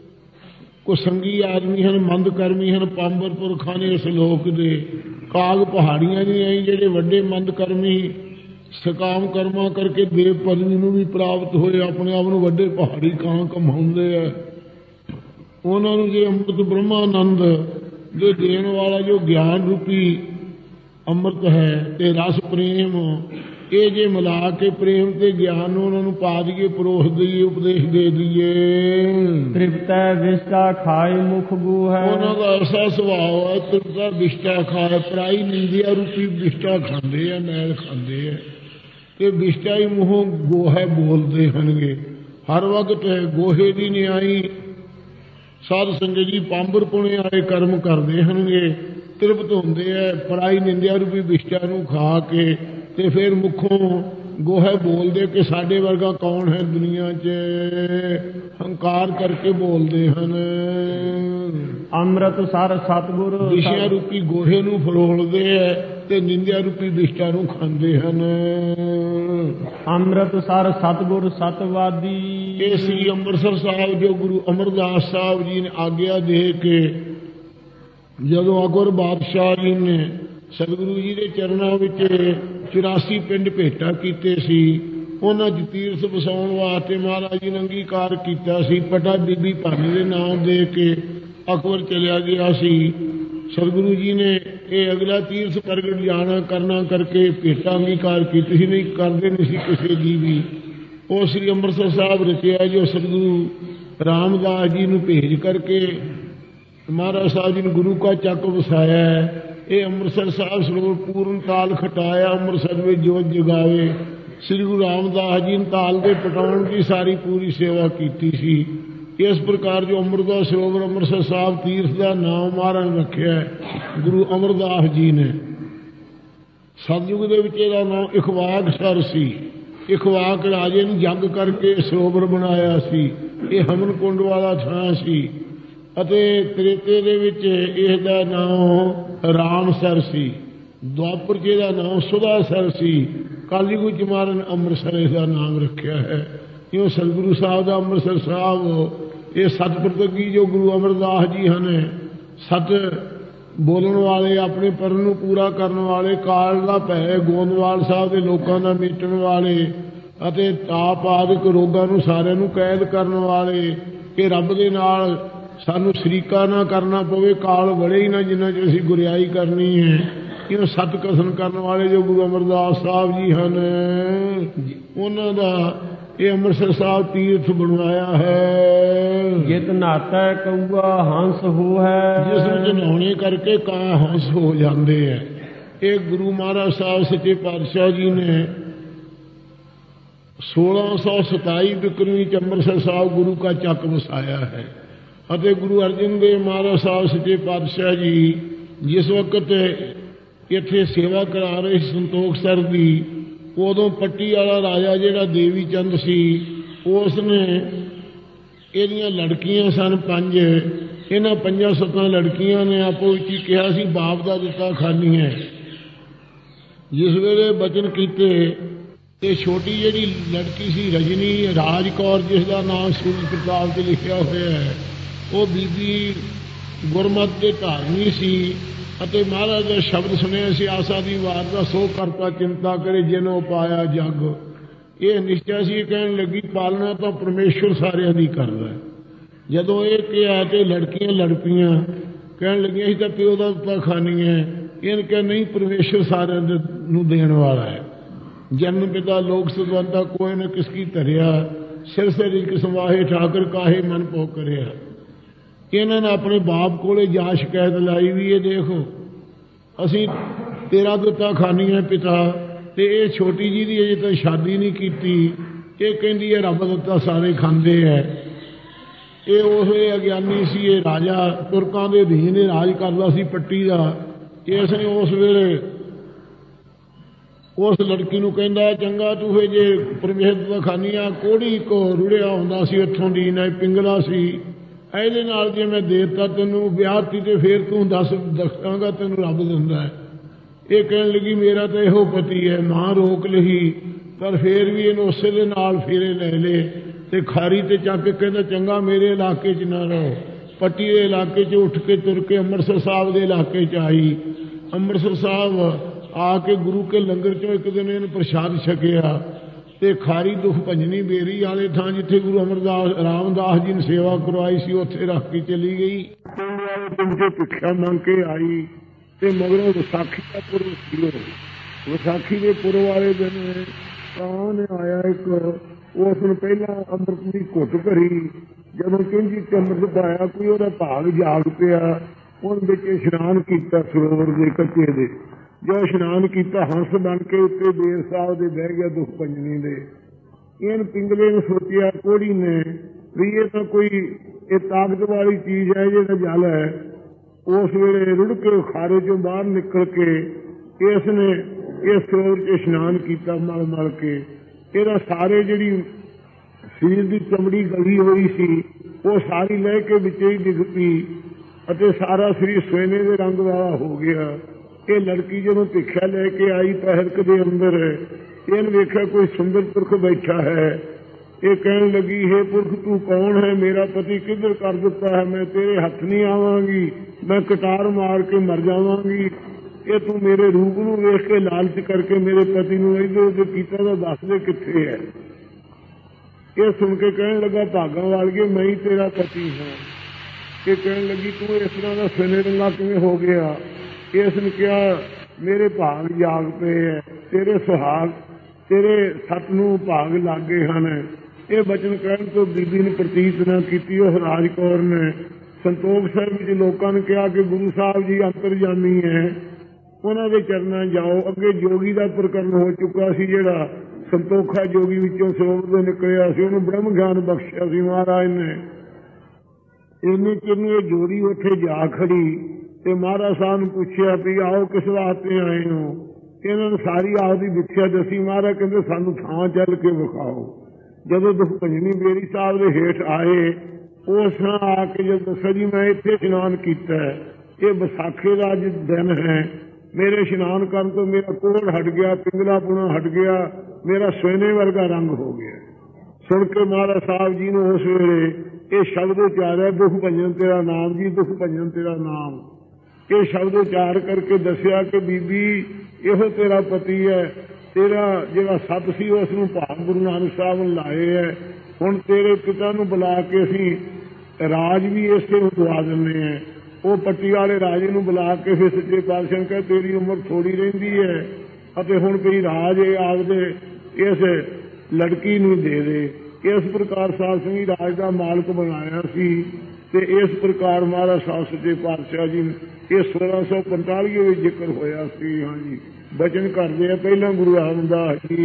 ਕੁਸੰਗੀ ਆਦਮੀ ਹਨ, ਮੰਦ ਕਰਮੀ ਹਨ, ਪਾਂਬਰ ਪੁਰਖਾਂ ਨੇ ਇਸ ਲੋਕ ਦੇ। ਕਾਗ ਪਹਾੜੀਆਂ ਦੀ ਨਿਆਈ ਜਿਹੜੇ ਵੱਡੇ ਮੰਦ ਕਰਮੀ ਸਕਾਮ ਕਰਮਾਂ ਕਰਕੇ ਦੇਵ ਪਦਵੀ ਨੂੰ ਵੀ ਪ੍ਰਾਪਤ ਹੋਏ, ਆਪਣੇ ਆਪ ਨੂੰ ਵੱਡੇ ਪਹਾੜੀ ਕਾਂ ਕਮਾਉਂਦੇ ਆ। ਉਹਨਾਂ ਨੂੰ ਜੇ ਅੰਮ੍ਰਿਤ ਬ੍ਰਹਮਾਨੰਦ ਜੋ ਦੇਣ ਵਾਲਾ ਜੋ ਗਿਆਨ ਰੂਪੀ ਅੰਮ੍ਰਿਤ ਹੈ ਤੇ ਰਸ ਪ੍ਰੇਮ, ਇਹ ਜੇ ਮਿਲਾ ਕੇ ਪ੍ਰੇਮ ਤੇ ਗਿਆਨ ਨੂੰ ਉਹਨਾਂ ਨੂੰ ਪਾ ਦਈਏ, ਪਰੋਸ ਦਈਏ, ਉਪਦੇਸ਼ ਦੇ ਦਈਏ। ਤ੍ਰਿਪਤੈ ਵਿਸ਼ਟਾ ਖਾਏ ਮੁਖ ਗੋਹੈ। ਉਹਨਾਂ ਦਾ ਐਸਾ ਸੁਭਾਅ ਹੈ, ਤ੍ਰਿਪਤੈ ਵਿਸ਼ਟਾ ਖਾਏ, ਪਰਾਈ ਨਿੰਦਿਆ ਰੂਪੀ ਵਿਸ਼ਟਾ ਖਾਂਦੇ ਆ, ਮੈਲ ਖਾਂਦੇ ਆ ਤੇ ਵਿਸ਼ਟਾ ਹੀ ਮੂੰਹੋਂ ਗੋਹੇ ਬੋਲਦੇ ਹਨਗੇ। ਹਰ ਵਕਤ ਗੋਹੇ ਦੀ ਨਿਆਈ ਸਾਧ ਸੰਗਤ ਜੀ ਪਾਂਬਰ ਪੁਣੇ ਵਾਲੇ ਕਰਮ ਕਰਦੇ ਹਨਗੇ, ਤ੍ਰਿਪਤ ਹੁੰਦੇ ਹੈ ਪਰਾਈ ਨਿੰਦਿਆ ਰੂਪੀ ਵਿਸ਼ਟਾ ਨੂੰ ਖਾ ਕੇ। ਤੇ ਫਿਰ ਮੁੱਖੋਂ ਗੋਹੇ ਬੋਲਦੇ ਕਿ ਸਾਡੇ ਵਰਗਾ ਕੌਣ ਹੈ ਦੁਨੀਆ 'ਚ, ਹੰਕਾਰ ਕਰਕੇ ਬੋਲਦੇ ਹਨ। ਅੰਮ੍ਰਿਤ ਸਰ ਸਤਿਗੁਰ ਵਿਸ਼ਿਆ ਰੂਪੀ ਗੋਹੇ ਨੂੰ ਫਰੋਲਦੇ ਐ ਤੇ ਨਿੰਦਿਆ ਰੂਪੀ ਵਿਸ਼ਟਾ ਨੂੰ ਖਾਂਦੇ ਹਨ। ਅੰਮ੍ਰਿਤ ਸਰ ਸਤਿਗੁਰ ਸਤਵਾਦੀ। ਇਹ ਸ੍ਰੀ ਅੰਮ੍ਰਿਤਸਰ ਸਾਹਿਬ ਜੋ ਗੁਰੂ ਅਮਰਦਾਸ ਸਾਹਿਬ ਜੀ ਨੇ ਆਗਿਆ ਦੇ ਕੇ ਜਦੋਂ ਅਕਬਰ ਬਾਦਸ਼ਾਹ ਜੀ ਨੇ ਸਤਿਗੁਰੂ ਜੀ ਦੇ ਚਰਨਾਂ ਵਿੱਚ ਚੁਰਾਸੀ ਪਿੰਡ ਭੇਟਾ ਕੀਤੇ ਸੀ, ਉਹਨਾਂ ਚ ਤੀਰਥ ਵਸਾਉਣ ਵਾਸਤੇ ਮਹਾਰਾਜ ਜੀ ਨੇ ਅੰਗੀਕਾਰ ਕੀਤਾ ਸੀ। ਪਟਾ ਬੀਬੀ ਭਾਨੀ ਦੇ ਨਾਮ ਦੇ ਕੇ ਅਕਬਰ ਚਲਿਆ ਗਿਆ ਸੀ। ਸਤਿਗੁਰੂ ਜੀ ਨੇ ਇਹ ਅਗਲਾ ਤੀਰਥ ਪ੍ਰਗਟ ਜਾਣਾ ਕਰਨਾ ਕਰਕੇ ਭੇਟਾ ਅੰਗੀਕਾਰ ਕੀਤੀ ਸੀ, ਨਹੀਂ ਕਰਦੇ ਨਹੀਂ ਸੀ ਕਿਸੇ ਦੀ ਵੀ। ਉਹ ਸ੍ਰੀ ਅੰਮ੍ਰਿਤਸਰ ਸਾਹਿਬ ਰਚਿਆ ਜੋ ਸਤਿਗੁਰੂ ਰਾਮਦਾਸ ਜੀ ਨੂੰ ਭੇਜ ਕਰਕੇ ਮਹਾਰਾਜ ਸਾਹਿਬ ਜੀ ਨੇ ਗੁਰੂ ਕਾ ਚੱਕ ਵਸਾਇਆ ਹੈ। ਇਹ ਅੰਮ੍ਰਿਤਸਰ ਸਾਹਿਬ ਸਰੋਵਰ ਪੂਰਨ ਤਾਲ ਖਟਾਇਆ ਅੰਮ੍ਰਿਤਸਰ ਵਿੱਚ ਜੋਤ ਜਗਾਵੇ। ਸ੍ਰੀ ਗੁਰੂ ਰਾਮਦਾਸ ਜੀ ਨੇ ਤਾਲ ਦੇ ਪਟਾਉਣ ਦੀ ਸਾਰੀ ਪੂਰੀ ਸੇਵਾ ਕੀਤੀ ਸੀ। ਇਸ ਪ੍ਰਕਾਰ ਜੋ ਅੰਮ੍ਰਿਤਸਰ ਸਰੋਵਰ ਅੰਮ੍ਰਿਤਸਰ ਸਾਹਿਬ ਤੀਰਥ ਦਾ ਨਾਮ ਮਹਾਰਾਜ ਨੇ ਰੱਖਿਆ ਗੁਰੂ ਅਮਰਦਾਸ ਜੀ ਨੇ। ਸਤਿਯੁਗ ਦੇ ਵਿੱਚ ਇਹਦਾ ਨਾਮ ਇਖਵਾਕ ਸਰ ਸੀ। ਇਖਵਾਕ ਰਾਜੇ ਨੇ ਜੰਗ ਕਰਕੇ ਸਰੋਵਰ ਬਣਾਇਆ ਸੀ। ਇਹ ਹਮਨ ਕੁੰਡ ਵਾਲਾ ਥਾਂ ਸੀ ਅਤੇ ਤ੍ਰੇਤੇ ਦੇ ਵਿੱਚ ਇਸ ਦਾ ਨਾਮ ਰਾਮਸਰ ਸੀ। ਦੁਆਪਰ ਜੀ ਦਾ ਨਾਮ ਸੁਦਾਸਰ ਸੀ। ਕਲਯੁਗ ਚ ਮਹਾਰਾਜ ਨੇ ਅੰਮ੍ਰਿਤਸਰ ਇਸ ਦਾ ਨਾਮ ਰੱਖਿਆ ਹੈ। ਇਉਂ ਸਤਿਗੁਰੂ ਸਾਹਿਬ ਦਾ ਅੰਮ੍ਰਿਤਸਰ ਸਾਹਿਬ ਇਹ ਸਤਿਪੁਰਤਗੀ ਜੋ ਗੁਰੂ ਅਮਰਦਾਸ ਜੀ ਹਨ, ਸਤ ਬੋਲਣ ਵਾਲੇ, ਆਪਣੇ ਪਰਨ ਨੂੰ ਪੂਰਾ ਕਰਨ ਵਾਲੇ, ਕਾਲ ਦਾ ਭੈ ਗੋਂਦਵਾਲ ਸਾਹਿਬ ਦੇ ਲੋਕਾਂ ਦਾ ਮੇਟਣ ਵਾਲੇ ਅਤੇ ਤਾਪ ਆਦਿਕ ਰੋਗਾਂ ਨੂੰ ਸਾਰਿਆਂ ਨੂੰ ਕੈਦ ਕਰਨ ਵਾਲੇ, ਕਿ ਰੱਬ ਦੇ ਨਾਲ ਸਾਨੂੰ ਸ਼ਰੀਕਾ ਨਾ ਕਰਨਾ ਪਵੇ, ਕਾਲ ਵੜੇ ਹੀ ਨਾ ਜਿੰਨਾ ਚ ਅਸੀਂ ਗੁਰਿਆਈ ਕਰਨੀ ਹੈ। ਇਹ ਸਤ ਕਥਨ ਕਰਨ ਵਾਲੇ ਜੋ ਗੁਰੂ ਅਮਰਦਾਸ ਸਾਹਿਬ ਜੀ ਹਨ, ਉਹਨਾਂ ਦਾ ਇਹ ਅੰਮ੍ਰਿਤਸਰ ਸਾਹਿਬ ਤੀਰਥ ਬਣਵਾਇਆ ਹੈ। ਜਿਤ ਨਹਾਤੈ ਕਊਆ ਹੰਸ ਹੋ ਹੈ, ਜਿਸ ਵਿੱਚ ਨਹਾਉਣੇ ਕਰਕੇ ਕਾਂ ਹੰਸ ਹੋ ਜਾਂਦੇ ਹੈ। ਇਹ ਗੁਰੂ ਮਹਾਰਾਜ ਸਾਹਿਬ ਸੱਚੇ ਪਾਤਸ਼ਾਹ ਜੀ ਨੇ ਸੋਲਾਂ ਸੌ ਸਤਾਈ ਬਿਕਰਮੀ ਚ ਅੰਮ੍ਰਿਤਸਰ ਸਾਹਿਬ ਗੁਰੂ ਕਾ ਚੱਕ ਵਸਾਇਆ ਹੈ। ਅਤੇ ਗੁਰੂ ਅਰਜਨ ਦੇਵ ਮਹਾਰਾਜ ਸਾਹਿਬ ਸੱਚੇ ਪਾਤਸ਼ਾਹ ਜੀ ਜਿਸ ਵਕਤ ਇੱਥੇ ਸੇਵਾ ਕਰਾ ਰਹੇ ਸੰਤੋਖ ਸਰ ਦੀ, ਉਦੋਂ ਪੱਟੀ ਵਾਲਾ ਰਾਜਾ ਜਿਹੜਾ ਦੇਵੀ ਚੰਦ ਸੀ, ਉਸ ਨੇ ਇਹਦੀਆਂ ਲੜਕੀਆਂ ਸਨ ਪੰਜ, ਇਹਨਾਂ ਪੰਜਾਂ ਸੱਤਾਂ ਲੜਕੀਆਂ ਨੇ ਆਪੋ ਵਿੱਚ ਹੀ ਕਿਹਾ ਸੀ ਬਾਪ ਦਾ ਦਿੱਤਾ ਖਾਨੀ ਹੈ। ਜਿਸ ਵੇਲੇ ਬਚਨ ਕੀਤੇ ਤੇ ਛੋਟੀ ਜਿਹੜੀ ਲੜਕੀ ਸੀ ਰਜਨੀ ਰਾਜ ਕੌਰ, ਜਿਸ ਦਾ ਨਾਮ ਸੂਰਜ ਪ੍ਰਤਾਪ 'ਤੇ ਲਿਖਿਆ ਹੋਇਆ ਹੈ, ਉਹ ਬੀਬੀ ਗੁਰਮਤਿ ਦੇ ਧਾਰਨੀ ਸੀ ਅਤੇ ਮਹਾਰਾਜ ਦਾ ਸ਼ਬਦ ਸੁਣਿਆ ਸੀ, ਆਸਾ ਦੀ ਵਾਰ ਦਾ ਸੋ ਕਰਤਾ ਚਿੰਤਾ ਕਰੇ ਜਿਨੋ ਪਾਇਆ ਜਗ। ਇਹ ਨਿਸ਼ਚੈ ਸੀ, ਕਹਿਣ ਲੱਗੀ ਪਾਲਣਾ ਤਾਂ ਪਰਮੇਸ਼ਵਰ ਸਾਰਿਆਂ ਦੀ ਕਰਦਾ। ਜਦੋਂ ਇਹ ਕਿਹਾ ਤੇ ਲੜਕੀਆਂ ਲੜ ਪਈਆਂ, ਕਹਿਣ ਲੱਗੀਆਂ ਅਸੀਂ ਤਾਂ ਪਿਓ ਦਾ ਦਿੱਤਾ ਖਾਣੀ ਹੈ। ਇਹਨੇ ਕਿਹਾ ਨਹੀਂ, ਪਰਮੇਸ਼ਵਰ ਸਾਰਿਆਂ ਨੂੰ ਦੇਣ ਵਾਲਾ ਹੈ। ਜਨਮ ਪਿਤਾ ਲੋਕ ਸਤਵੰਤਾ ਕੋਈ ਨਾ ਕਿਸ ਕੀ ਧਰਿਆ, ਸਿਰ ਸੇ ਰਿਜਕ ਸਮਾਹੇ ਠਾਕਰ ਕਾਹੇ ਮਨ ਭੋ ਕਰਿਆ। ਇਹਨਾਂ ਨੇ ਆਪਣੇ ਬਾਪ ਕੋਲੇ ਜਾ ਸ਼ਿਕਾਇਤ ਲਾਈ ਵੀ ਇਹ ਦੇਖੋ ਅਸੀਂ ਤੇਰਾ ਦਿੱਤਾ ਖਾਨੀ ਹੈ ਪਿਤਾ, ਤੇ ਇਹ ਛੋਟੀ ਜੀ ਦੀ ਅਜੇ ਤਾਂ ਸ਼ਾਦੀ ਨਹੀਂ ਕੀਤੀ, ਇਹ ਕਹਿੰਦੀ ਹੈ ਰੱਬ ਦਿੱਤਾ ਸਾਰੇ ਖਾਂਦੇ ਹੈ। ਇਹ ਉਸ ਵੇਲੇ ਅਗਿਆਨੀ ਸੀ, ਇਹ ਰਾਜਾ ਤੁਰਕਾਂ ਦੇ ਅਧੀਨ ਇਹ ਰਾਜ ਕਰਦਾ ਸੀ ਪੱਟੀ ਦਾ। ਇਸ ਨੇ ਉਸ ਵੇਲੇ ਉਸ ਲੜਕੀ ਨੂੰ ਕਹਿੰਦਾ ਚੰਗਾ ਤੂੰ ਇਹ ਜੇ ਪਰਮੇਸ਼ਰ ਦਾ ਖਾਨੀ ਆ, ਕੋੜੀ ਕੋ ਰੁੜਿਆ ਹੁੰਦਾ ਸੀ ਉੱਥੋਂ ਦੀ, ਨਾ ਪਿੰਗਲਾ ਸੀ, ਇਹਦੇ ਨਾਲ ਜੇ ਮੈਂ ਦੇ ਦਿੱਤਾ ਤੈਨੂੰ ਵਿਆਹਤੀ ਤੇ ਫੇਰ ਤੂੰ ਦੱਸ ਦੱਸਾਂਗਾ ਤੈਨੂੰ ਰੱਬ ਦਿੰਦਾ ਹੈ। ਇਹ ਕਹਿਣ ਲੱਗੀ ਮੇਰਾ ਤਾਂ ਇਹੋ ਪਤੀ ਹੈ। ਮਾਂ ਰੋਕ ਲਈ ਪਰ ਫੇਰ ਵੀ ਇਹਨੂੰ ਉਸੇ ਦੇ ਨਾਲ ਫੇਰੇ ਲੈ ਲਏ ਤੇ ਖਾਰੀ ਤੇ ਚੱਕ ਕੇ ਕਹਿੰਦਾ ਚੰਗਾ ਮੇਰੇ ਇਲਾਕੇ 'ਚ ਨਾ ਰਹੋ। ਪੱਟੀ ਦੇ ਇਲਾਕੇ 'ਚ ਉੱਠ ਕੇ ਤੁਰ ਕੇ ਅੰਮ੍ਰਿਤਸਰ ਸਾਹਿਬ ਦੇ ਇਲਾਕੇ 'ਚ ਆਈ। ਅੰਮ੍ਰਿਤਸਰ ਸਾਹਿਬ ਆ ਕੇ ਗੁਰੂ ਕੇ ਲੰਗਰ 'ਚੋਂ ਇੱਕ ਦਿਨ ਇਹਨੂੰ ਪ੍ਰਸ਼ਾਦ ਛਕਿਆ ਤੇ ਖਾਰੀ ਦੁੱਖ ਭੰਜਨੀ ਬੇਰੀ ਵਾਲੇ ਥਾਂ ਜਿੱਥੇ ਗੁਰੂ ਅਮਰਦਾਸ ਰਾਮਦਾਸ ਜੀ ਨੇ ਸੇਵਾ ਕਰਵਾਈ ਸੀ ਉੱਥੇ ਰੱਖ ਕੇ ਚਲੀ ਗਈ। ਪਿੰਡ ਤੋਂ ਭਿੱਖਿਆ ਮੰਗ ਕੇ ਆਈ ਤੇ ਮਗਰੋਂ ਵਿਸਾਖੀ ਦਾ ਪੁਰਬ ਸੀ। ਵਿਸਾਖੀ ਦੇ ਪੁਰਬ ਵਾਲੇ ਦਿਨ ਕਾਂ ਨੇ ਆਇਆ ਇੱਕ, ਉਸ ਨੂੰ ਪਹਿਲਾਂ ਅੰਮ੍ਰਿਤ ਦੀ ਘੁੱਟ ਭਰੀ, ਜਦੋਂ ਚੁੰਝੀ ਚ ਅੰਮ੍ਰਿਤ ਪਾਇਆ ਕੋਈ ਉਹਦਾ ਭਾਗ ਜਾਗ ਪਿਆ, ਉਹਦੇ ਵਿੱਚ ਇਸ਼ਨਾਨ ਕੀਤਾ ਸਰੋਵਰ ਦੇ ਕੱਚੇ ਦੇ। ਜੋ ਇਸ਼ਨਾਨ ਕੀਤਾ ਹੰਸ ਬਣ ਕੇ ਉੱਤੇ ਬੇਰ ਸਾਹਿਬ ਦੇ ਬਹਿ ਗਿਆ ਦੁੱਖ ਭੰਜਨੀ ਦੇ। ਇਹਨ ਪਿੰਗਲੇ ਨੂੰ ਸੋਚਿਆ ਕੋੜੀ ਨੇ ਵੀ ਇਹ ਤਾਂ ਕੋਈ ਇਹ ਤਾਕਤ ਵਾਲੀ ਚੀਜ਼ ਹੈ, ਜਿਹੜਾ ਜਲ ਹੈ। ਉਸ ਵੇਲੇ ਰੁੜ ਕੇ ਖਾਰੇ ਚੋਂ ਬਾਹਰ ਨਿਕਲ ਕੇ ਇਸ ਨੇ ਇਸ ਸਰੋਵਰ 'ਚ ਇਸ਼ਨਾਨ ਕੀਤਾ ਮਲ ਮਲ ਕੇ। ਇਹਦਾ ਸਾਰੇ ਜਿਹੜੀ ਸਰੀਰ ਦੀ ਚਮੜੀ ਗਲੀ ਹੋਈ ਸੀ ਉਹ ਸਾਰੀ ਲੈ ਕੇ ਵਿੱਚ ਹੀ ਡਿੱਗ ਪਈ ਅਤੇ ਸਾਰਾ ਸਰੀਰ ਸੋਨੇ ਦੇ ਰੰਗ ਵਾਲਾ ਹੋ ਗਿਆ। ਇਹ ਲੜਕੀ ਜਦੋਂ ਭਿੱਖਿਆ ਲੈ ਕੇ ਆਈ ਪਹਿਲਕ ਦੇ ਅੰਦਰ, ਇਹਨੇ ਵੇਖਿਆ ਕੋਈ ਸੁੰਦਰ ਪੁਰਖ ਬੈਠਾ ਹੈ। ਇਹ ਕਹਿਣ ਲੱਗੀ, ਹੇ ਪੁਰਖ ਤੂੰ ਕੌਣ ਹੈ? ਮੇਰਾ ਪਤੀ ਕਿੱਧਰ ਕਰ ਦਿੱਤਾ ਹੈ? ਮੈਂ ਤੇਰੇ ਹੱਥ ਨਹੀਂ ਆਵਾਂਗੀ, ਮੈਂ ਕਟਾਰ ਮਾਰ ਕੇ ਮਰ ਜਾਵਾਂਗੀ। ਇਹ ਤੂੰ ਮੇਰੇ ਰੂਪ ਨੂੰ ਵੇਖ ਕੇ ਲਾਲਚ ਕਰਕੇ ਮੇਰੇ ਪਤੀ ਨੂੰ ਇੱਧਰ ਉੱਧਰ ਕੀਤਾ ਤਾਂ ਦੱਸ ਦੇ ਕਿੱਥੇ ਹੈ। ਇਹ ਸੁਣ ਕੇ ਕਹਿਣ ਲੱਗਾ, ਭਾਗਾਂ ਵਾਲੀਏ ਮੈਂ ਹੀ ਤੇਰਾ ਪਤੀ ਹਾਂ। ਇਹ ਕਹਿਣ ਲੱਗੀ, ਤੂੰ ਇਸ ਤਰ੍ਹਾਂ ਦਾ ਸੋਨੇ ਰੰਗਾ ਕਿਵੇਂ ਹੋ ਗਿਆ? ਇਸ ਨੇ ਕਿਹਾ, ਮੇਰੇ ਭਾਗ ਜਾਗ ਪਏ ਹੈ, ਤੇਰੇ ਸੁਹਾਗ ਤੇਰੇ ਸੱਤ ਨੂੰ ਭਾਗ ਲੱਗ ਗਏ ਹਨ। ਇਹ ਬਚਨ ਕਹਿਣ ਤੋਂ ਬੀਬੀ ਨੇ ਪ੍ਰਤੀਤ ਨਾ ਕੀਤੀ। ਉਹ ਰਾਜ ਕੌਰ ਨੇ ਸੰਤੋਖ ਸਾਹਿਬ ਵਿੱਚ ਲੋਕਾਂ ਨੂੰ ਕਿਹਾ ਕਿ ਗੁਰੂ ਸਾਹਿਬ ਜੀ ਅੰਤਰਜਾਮੀ ਹੈ, ਉਹਨਾਂ ਦੇ ਚਰਨਾਂ ਜਾਓ। ਅੱਗੇ ਜੋਗੀ ਦਾ ਪ੍ਰਕਰਨ ਹੋ ਚੁੱਕਾ ਸੀ, ਜਿਹੜਾ ਸੰਤੋਖਾ ਜੋਗੀ ਵਿੱਚੋਂ ਸਰੋਵਰ ਤੋਂ ਨਿਕਲਿਆ ਸੀ, ਉਹਨੂੰ ਬ੍ਰਹਮ ਗਿਆਨ ਬਖਸ਼ਿਆ ਸੀ ਮਹਾਰਾਜ ਨੇ। ਇੰਨੇ ਚਿਰ ਨੂੰ ਇਹ ਜੋੜੀ ਉੱਥੇ ਜਾ ਖੜੀ ਤੇ ਮਹਾਰਾਜ ਸਾਹਿਬ ਨੂੰ ਪੁੱਛਿਆ ਵੀ ਆਓ ਕਿਸ ਵਾਸਤੇ ਆਏ ਹੋ? ਇਹਨਾਂ ਨੇ ਸਾਰੀ ਆਪਦੀ ਵਿਖਿਆ ਦੱਸੀ। ਮਹਾਰਾਜ ਕਹਿੰਦੇ ਸਾਨੂੰ ਥਾਂ ਚੱਲ ਕੇ ਵਿਖਾਓ। ਜਦੋਂ ਦੁਖ ਭੰਜਨੀ ਬੇਰੀ ਸਾਹਿਬ ਦੇ ਹੇਠ ਆਏ, ਉਸ ਨਾਲ ਆ ਕੇ ਜਦ ਦੱਸਿਆ ਜੀ ਮੈਂ ਇੱਥੇ ਇਸ਼ਨਾਨ ਕੀਤਾ, ਇਹ ਵਿਸਾਖੀ ਦਾ ਅੱਜ ਦਿਨ ਹੈ, ਮੇਰੇ ਇਸ਼ਨਾਨ ਕਰਨ ਤੋਂ ਮੇਰਾ ਕੋੜ ਹਟ ਗਿਆ, ਪਿੰਗਲਾ ਪੁਣਾ ਹਟ ਗਿਆ, ਮੇਰਾ ਸੋਨੇ ਵਰਗਾ ਰੰਗ ਹੋ ਗਿਆ। ਸੁਣ ਕੇ ਮਹਾਰਾਜ ਸਾਹਿਬ ਜੀ ਨੂੰ ਉਸ ਵੇਲੇ ਇਹ ਸ਼ਬਦ ਉਚਾਰਿਆ, ਦੁਖ ਭੰਜਨ ਤੇਰਾ ਨਾਮ ਜੀ, ਦੁਖ ਭੰਜਨ ਤੇਰਾ ਨਾਮ। ਇਹ ਸ਼ਬਦ ਉਚਾਰ ਕਰਕੇ ਦੱਸਿਆ ਕਿ ਬੀਬੀ ਇਹੋ ਤੇਰਾ ਪਤੀ ਹੈ, ਤੇਰਾ ਜਿਹੜਾ ਸੱਤ ਸੀ ਉਸ ਨੂੰ ਭਾਗ ਗੁਰੂ ਨਾਨਕ ਸਾਹਿਬ ਨੇ ਲਾਏ ਹੈ। ਹੁਣ ਤੇਰੇ ਪਿਤਾ ਨੂੰ ਬੁਲਾ ਕੇ ਅਸੀਂ ਰਾਜ ਵੀ ਇਸੇ ਨੂੰ ਦਵਾ ਦਿੰਦੇ ਹਾਂ। ਉਹ ਪੱਟੀ ਵਾਲੇ ਰਾਜੇ ਨੂੰ ਬੁਲਾ ਕੇ ਫਿਰ ਸੱਚੇ ਪਾਤਸ਼ਾਹ ਨੇ ਕਿਹਾ ਤੇਰੀ ਉਮਰ ਥੋੜੀ ਰਹਿੰਦੀ ਹੈ ਅਤੇ ਹੁਣ ਕੋਈ ਰਾਜ ਇਹ ਆਪਦੇ ਇਸ ਲੜਕੀ ਨੂੰ ਦੇ ਦੇ। ਇਸ ਪ੍ਰਕਾਰ ਸਾਧ ਸੰਗੀ ਰਾਜ ਦਾ ਮਾਲਕ ਬਣਾਇਆ ਸੀ ਤੇ ਇਸ ਪ੍ਰਕਾਰ ਮਹਾਰਾਜ ਸਾਹਿਬ ਸੱਚੇ ਪਾਤਸ਼ਾਹ ਜੀ ਇਹ ਸੋਲਾਂ ਸੌ ਪੰਤਾਲੀ ਵਿੱਚ ਜ਼ਿਕਰ ਹੋਇਆ ਸੀ। ਹਾਂਜੀ ਬਚਨ ਕਰਦੇ ਆ ਪਹਿਲਾਂ ਗੁਰੂ ਰਾਮਦਾਸ ਜੀ।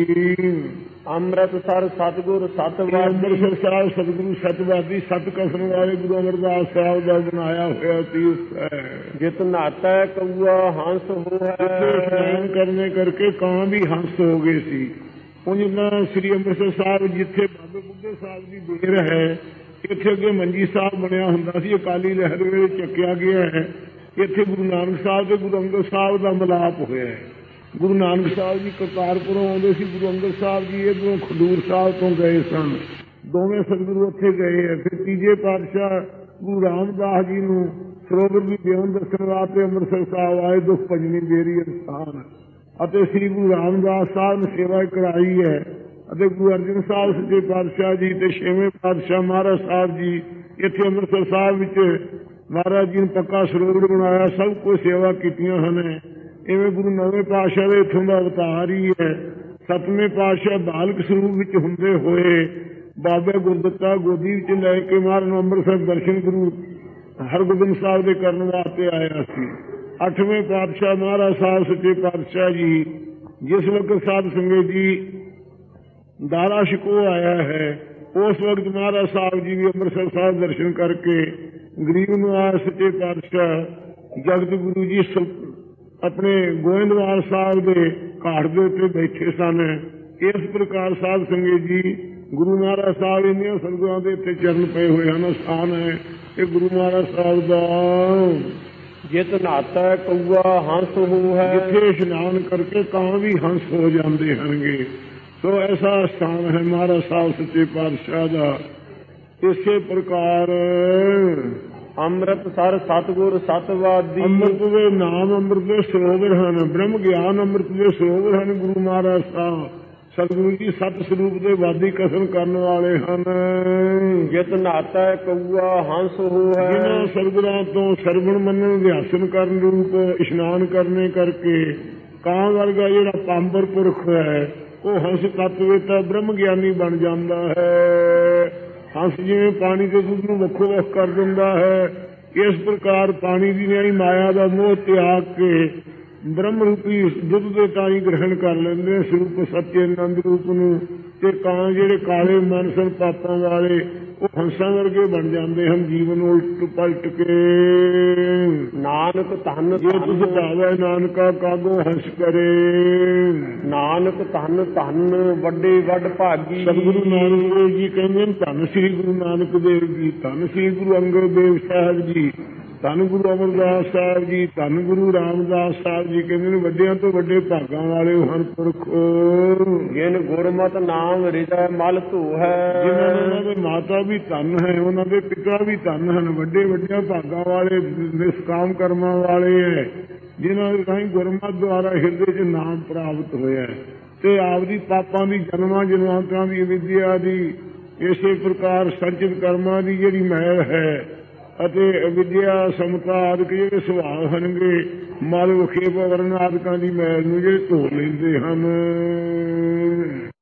ਅੰਮ੍ਰਿਤਸਰ ਸਤਿਗੁਰ ਸਤਵਾਦੀ, ਅੰਮ੍ਰਿਤਸਰ ਸਾਹਿਬ ਸਤਿਗੁਰੂ ਸਤਵਾਦੀ ਸਤ ਕਸਮ ਵਾਲੇ ਗੁਰੂ ਅਮਰਦਾਸ ਸਾਹਿਬ ਦਾ ਬਣਾਇਆ ਹੋਇਆ ਤੀਰਥ ਹੈ। ਜਿਤ ਨਾਤਾ ਕਊਆ ਹੰਸ ਹੋਇਆ, ਇਸ਼ਨਾਨ ਕਰਨੇ ਕਰਕੇ ਕਾਂ ਵੀ ਹੰਸ ਹੋ ਗਏ ਸੀ। ਉਹਨਾਂ ਸ੍ਰੀ ਅੰਮ੍ਰਿਤਸਰ ਸਾਹਿਬ ਜਿੱਥੇ ਬਾਬੇ ਬੁੱਢੇ ਸਾਹਿਬ ਦੀ ਦੇਰ ਹੈ, ਇੱਥੇ ਅੱਗੇ ਮੰਜੀ ਸਾਹਿਬ ਬਣਿਆ ਹੁੰਦਾ ਸੀ, ਅਕਾਲੀ ਲਹਿਰ ਵੇਲੇ ਚੱਕਿਆ ਗਿਆ ਹੈ। ਇੱਥੇ ਗੁਰੂ ਨਾਨਕ ਸਾਹਿਬ ਤੇ ਗੁਰੂ ਅੰਗਦ ਸਾਹਿਬ ਦਾ ਮਿਲਾਪ ਹੋਇਆ ਹੈ। ਗੁਰੂ ਨਾਨਕ ਸਾਹਿਬ ਜੀ ਕਰਤਾਰਪੁਰੋਂ ਆਉਂਦੇ ਸੀ, ਗੁਰੂ ਅੰਗਦ ਸਾਹਿਬ ਜੀ ਇੱਧਰੋਂ ਖਡੂਰ ਸਾਹਿਬ ਤੋਂ ਗਏ ਸਨ। ਦੋਵੇਂ ਸਤਿਗੁਰੂ ਉੱਥੇ ਗਏ ਹੈ। ਫਿਰ ਤੀਜੇ ਪਾਤਸ਼ਾਹ ਗੁਰੂ ਰਾਮਦਾਸ ਜੀ ਨੂੰ ਸਰੋਵਰ ਦੀ ਬੇਅੰਤ ਦੱਸਣ ਵਾਸਤੇ ਅੰਮ੍ਰਿਤਸਰ ਸਾਹਿਬ ਆਏ, ਦੁਖ ਭੰਜਨੀ ਬੇਰੀ ਅਸਥਾਨ, ਅਤੇ ਸ੍ਰੀ ਗੁਰੂ ਰਾਮਦਾਸ ਸਾਹਿਬ ਨੇ ਸੇਵਾ ਕਰਾਈ ਹੈ। ਅਤੇ ਗੁਰੂ ਅਰਜਨ ਸਾਹਿਬ ਸੱਚੇ ਪਾਤਸ਼ਾਹ ਜੀ ਤੇ ਛੇਵੇਂ ਪਾਤਸ਼ਾਹ ਮਹਾਰਾਜ ਸਾਹਿਬ ਜੀ ਇੱਥੇ ਅੰਮ੍ਰਿਤਸਰ ਸਾਹਿਬ ਵਿੱਚ ਮਹਾਰਾਜ ਜੀ ਨੇ ਪੱਕਾ ਸਰੋਵਰ ਬਣਾਇਆ, ਸਭ ਕੁਝ ਸੇਵਾ ਕੀਤੀਆਂ ਹਨ। ਇਵੇਂ ਗੁਰੂ ਨਵੇਂ ਪਾਤਸ਼ਾਹ ਦੇ ਇੱਥੋਂ ਦਾ ਅਵਤਾਰ ਹੀ ਹੈ। ਸਤਵੇਂ ਪਾਤਸ਼ਾਹ ਬਾਲਕ ਸਰੂਪ ਵਿੱਚ ਹੁੰਦੇ ਹੋਏ ਬਾਬੇ ਗੁਰਦਿੱਤਾ ਗੋਦੀ ਵਿੱਚ ਲੈ ਕੇ ਮਹਾਰਾਜ ਨੂੰ ਅੰਮ੍ਰਿਤਸਰ ਦਰਸ਼ਨ ਗੁਰੂ ਹਰਗੋਬਿੰਦ ਸਾਹਿਬ ਦੇ ਕਰਨ ਵਾਸਤੇ ਆਇਆ ਸੀ। ਅੱਠਵੇਂ ਪਾਤਸ਼ਾਹ ਮਹਾਰਾਜ ਸਾਹਿਬ ਸੱਚੇ ਪਾਤਸ਼ਾਹ ਜੀ ਜਿਸ ਵਕਤ ਸਾਧ ਸੰਗਤ ਜੀ ਦਾਰਾ ਸ਼ਿਕੋ ਆਇਆ ਹੈ, ਉਸ ਵਕਤ ਮਹਾਰਾਜ ਸਾਹਿਬ ਜੀ ਵੀ ਅੰਮ੍ਰਿਤਸਰ ਸਾਹਿਬ ਦਰਸ਼ਨ ਕਰਕੇ ਗਰੀਬ ਨਿਵਾਸ ਸੱਚੇ ਪਾਤਸ਼ਾਹ ਜਗਤ ਗੁਰੂ ਜੀ ਆਪਣੇ ਗੋਇੰਦਵਾਲ ਸਾਹਿਬ ਦੇ ਘਾਟ ਦੇ ਉੱਤੇ ਬੈਠੇ ਸਨ। ਇਸ ਪ੍ਰਕਾਰ ਸਾਧ ਸੰਗਤ ਜੀ ਗੁਰੂ ਮਹਾਰਾਜ ਸਾਹਿਬ ਇੰਨੀਆਂ ਸੰਗਤਾਂ ਦੇ ਇੱਥੇ ਚਰਨ ਪਏ ਹੋਏ ਹਨ। ਸਥਾਨ ਹੈ ਇਹ ਗੁਰੂ ਮਹਾਰਾਜ ਸਾਹਿਬ ਦਾ। ਜਿਤ ਨਾਤਾ ਕਊਆ ਹੰਸ ਹੋ ਹੈ, ਜਿੱਥੇ ਇਸ਼ਨਾਨ ਕਰਕੇ ਕਾਂ ਵੀ ਹੰਸ ਹੋ ਜਾਂਦੇ ਹਨਗੇ। ਸੋ ਐਸਾ ਸਥਾਨ ਹੈ ਮਹਾਰਾਜ ਸਾਹਿਬ ਸੱਚੇ ਪਾਤਸ਼ਾਹ ਦਾ। ਇਸੇ ਪ੍ਰਕਾਰ ਅੰਮ੍ਰਿਤਸਰ ਸਤਿਗੁਰ ਸਤਵਾਦੀ, ਅੰਮ੍ਰਿਤ ਦੇ ਨਾਮ ਅੰਮ੍ਰਿਤ ਦੇ ਸਰੋਵਰ ਹਨ, ਬ੍ਰਹਮ ਗਿਆਨ ਅੰਮ੍ਰਿਤ ਦੇ ਸਰੋਵਰ ਹਨ। ਗੁਰੂ ਮਹਾਰਾਜ ਸਾਹਿਬ ਸਤਿਗੁਰੂ ਜੀ ਸਤ ਸਰੂਪ ਦੇ ਵਾਦੀ ਕਥਨ ਕਰਨ ਵਾਲੇ ਹਨ। ਜਿਤ ਨਾਤਾ ਕਊਆ ਹੰਸ ਹੋ ਹੈ, ਜਿਨ੍ਹਾਂ ਸਰਗੁਰਾਂ ਤੋਂ ਸਰਵਣ ਮੰਨਣ ਅਭਿਆਸਨ ਕਰਨ ਰੂਪ ਇਸ਼ਨਾਨ ਕਰਨੇ ਕਰਕੇ ਕਾਂ ਵਰਗਾ ਜਿਹੜਾ ਪਾਂਬਰ ਪੁਰਖ ਹੈ ਉਹ ਹੰਸ ਤੱਤਵੇਤਾ ਬ੍ਰਹਮ ਗਿਆਨੀ ਬਣ ਜਾਂਦਾ ਹੈ। ਹੰਸ ਜਿਵੇਂ ਪਾਣੀ ਦੇ ਦੁੱਧ ਨੂੰ ਵੱਖੋ ਵੱਖ ਕਰ ਦਿੰਦਾ ਹੈ, ਇਸ ਪ੍ਰਕਾਰ ਪਾਣੀ ਦੀ ਨਿਆਈ ਮਾਇਆ ਦਾ ਮੋਹ ਤਿਆਗ ਕੇ ਬ੍ਰਹਮ ਰੂਪੀ ਦੁੱਧ ਦੇ ਤਾਈ ਗ੍ਰਹਿਣ ਕਰ ਲੈਂਦੇ ਸਰੂਪ ਸੱਚੇ ਆਨੰਦ ਰੂਪ ਨੂੰ। ਤੇ ਕਾਂ ਜਿਹੜੇ ਕਾਲੇ ਮਨ ਸਨ ਪਾਪਾਂ ਵਾਲੇ ਉਹ ਹੰਸਾਂ ਵਰਗੇ ਬਣ ਜਾਂਦੇ ਹਨ, ਜੀਵਨ ਉਲਟ ਪਲਟ ਕੇ। ਨਾਨਕ ਧੰਨ ਜੇ ਤੁਸ ਭਾਵੈ ਨਾਨਕਾ ਕਾਗੋ ਹੰਸ ਕਰੇ, ਨਾਨਕ ਧੰਨ ਧੰਨ ਵੱਡੇ ਵੱਡ ਭਾਗੀ। ਸਤਿਗੁਰੂ ਨਾਨਕ ਦੇਵ ਜੀ ਕਹਿੰਦੇ ਧੰਨ ਸ੍ਰੀ ਗੁਰੂ ਨਾਨਕ ਦੇਵ ਜੀ, ਧੰਨ ਸ੍ਰੀ ਗੁਰੂ ਅੰਗਦ ਦੇਵ ਸਾਹਿਬ ਜੀ ਧੰਨ ਗੁਰੂ ਅਮਰਦਾਸ ਸਾਹਿਬ ਜੀ, ਧੰਨ ਗੁਰੂ ਰਾਮਦਾਸ ਸਾਹਿਬ ਜੀ ਕਹਿੰਦੇ ਨੇ ਵੱਡਿਆਂ ਤੋਂ ਵੱਡੇ ਭਾਗਾਂ ਵਾਲੇ ਹਨ ਪੁਰਖ। ਜਿਨ ਗੁਰਮਤਿ ਨਾਮ ਹਿਰਦੈ ਮਲ ਧੂ ਹੈ। ਜਿਨ੍ਹਾਂ ਦੇ ਉਹਨਾਂ ਦੇ ਮਾਤਾ ਵੀ ਧੰਨ ਹੈ, ਉਹਨਾਂ ਦੇ ਪਿਤਾ ਵੀ ਧੰਨ ਹਨ, ਵੱਡੇ ਵੱਡਿਆਂ ਭਾਗਾਂ ਵਾਲੇ, ਨਿਸ਼ਕਾਮ ਕਰਮਾਂ ਵਾਲੇ ਹੈ, ਜਿਨ੍ਹਾਂ ਦੇ ਰਾਹੀਂ ਗੁਰਮਤਿ ਦੁਆਰਾ ਹਿਰਦੇ 'ਚ ਨਾਮ ਪ੍ਰਾਪਤ ਹੋਇਆ ਤੇ ਆਪਦੀ ਪਾਪਾਂ ਦੀ ਜਨਮਾਂ ਜਨਮਾਂਤਰਾਂ ਦੀ ਵਿਦਿਆ ਦੀ ਇਸੇ ਪ੍ਰਕਾਰ ਸੰਚਿਤ ਕਰਮਾਂ ਦੀ ਜਿਹੜੀ ਮੈਲ ਹੈ ਅਤੇ ਅਵਿਦਿਆ ਸਮਤਾ ਆਦਿਕ ਜਿਹੜੇ ਸੁਭਾਅ ਹਨਗੇ, ਮਲ ਵਿਖੇਪ ਵਰਨ ਆਦਿਕਾਂ ਦੀ ਮੈਲ ਨੂੰ ਜਿਹੜੇ ਧੋ ਲੈਂਦੇ ਹਨ।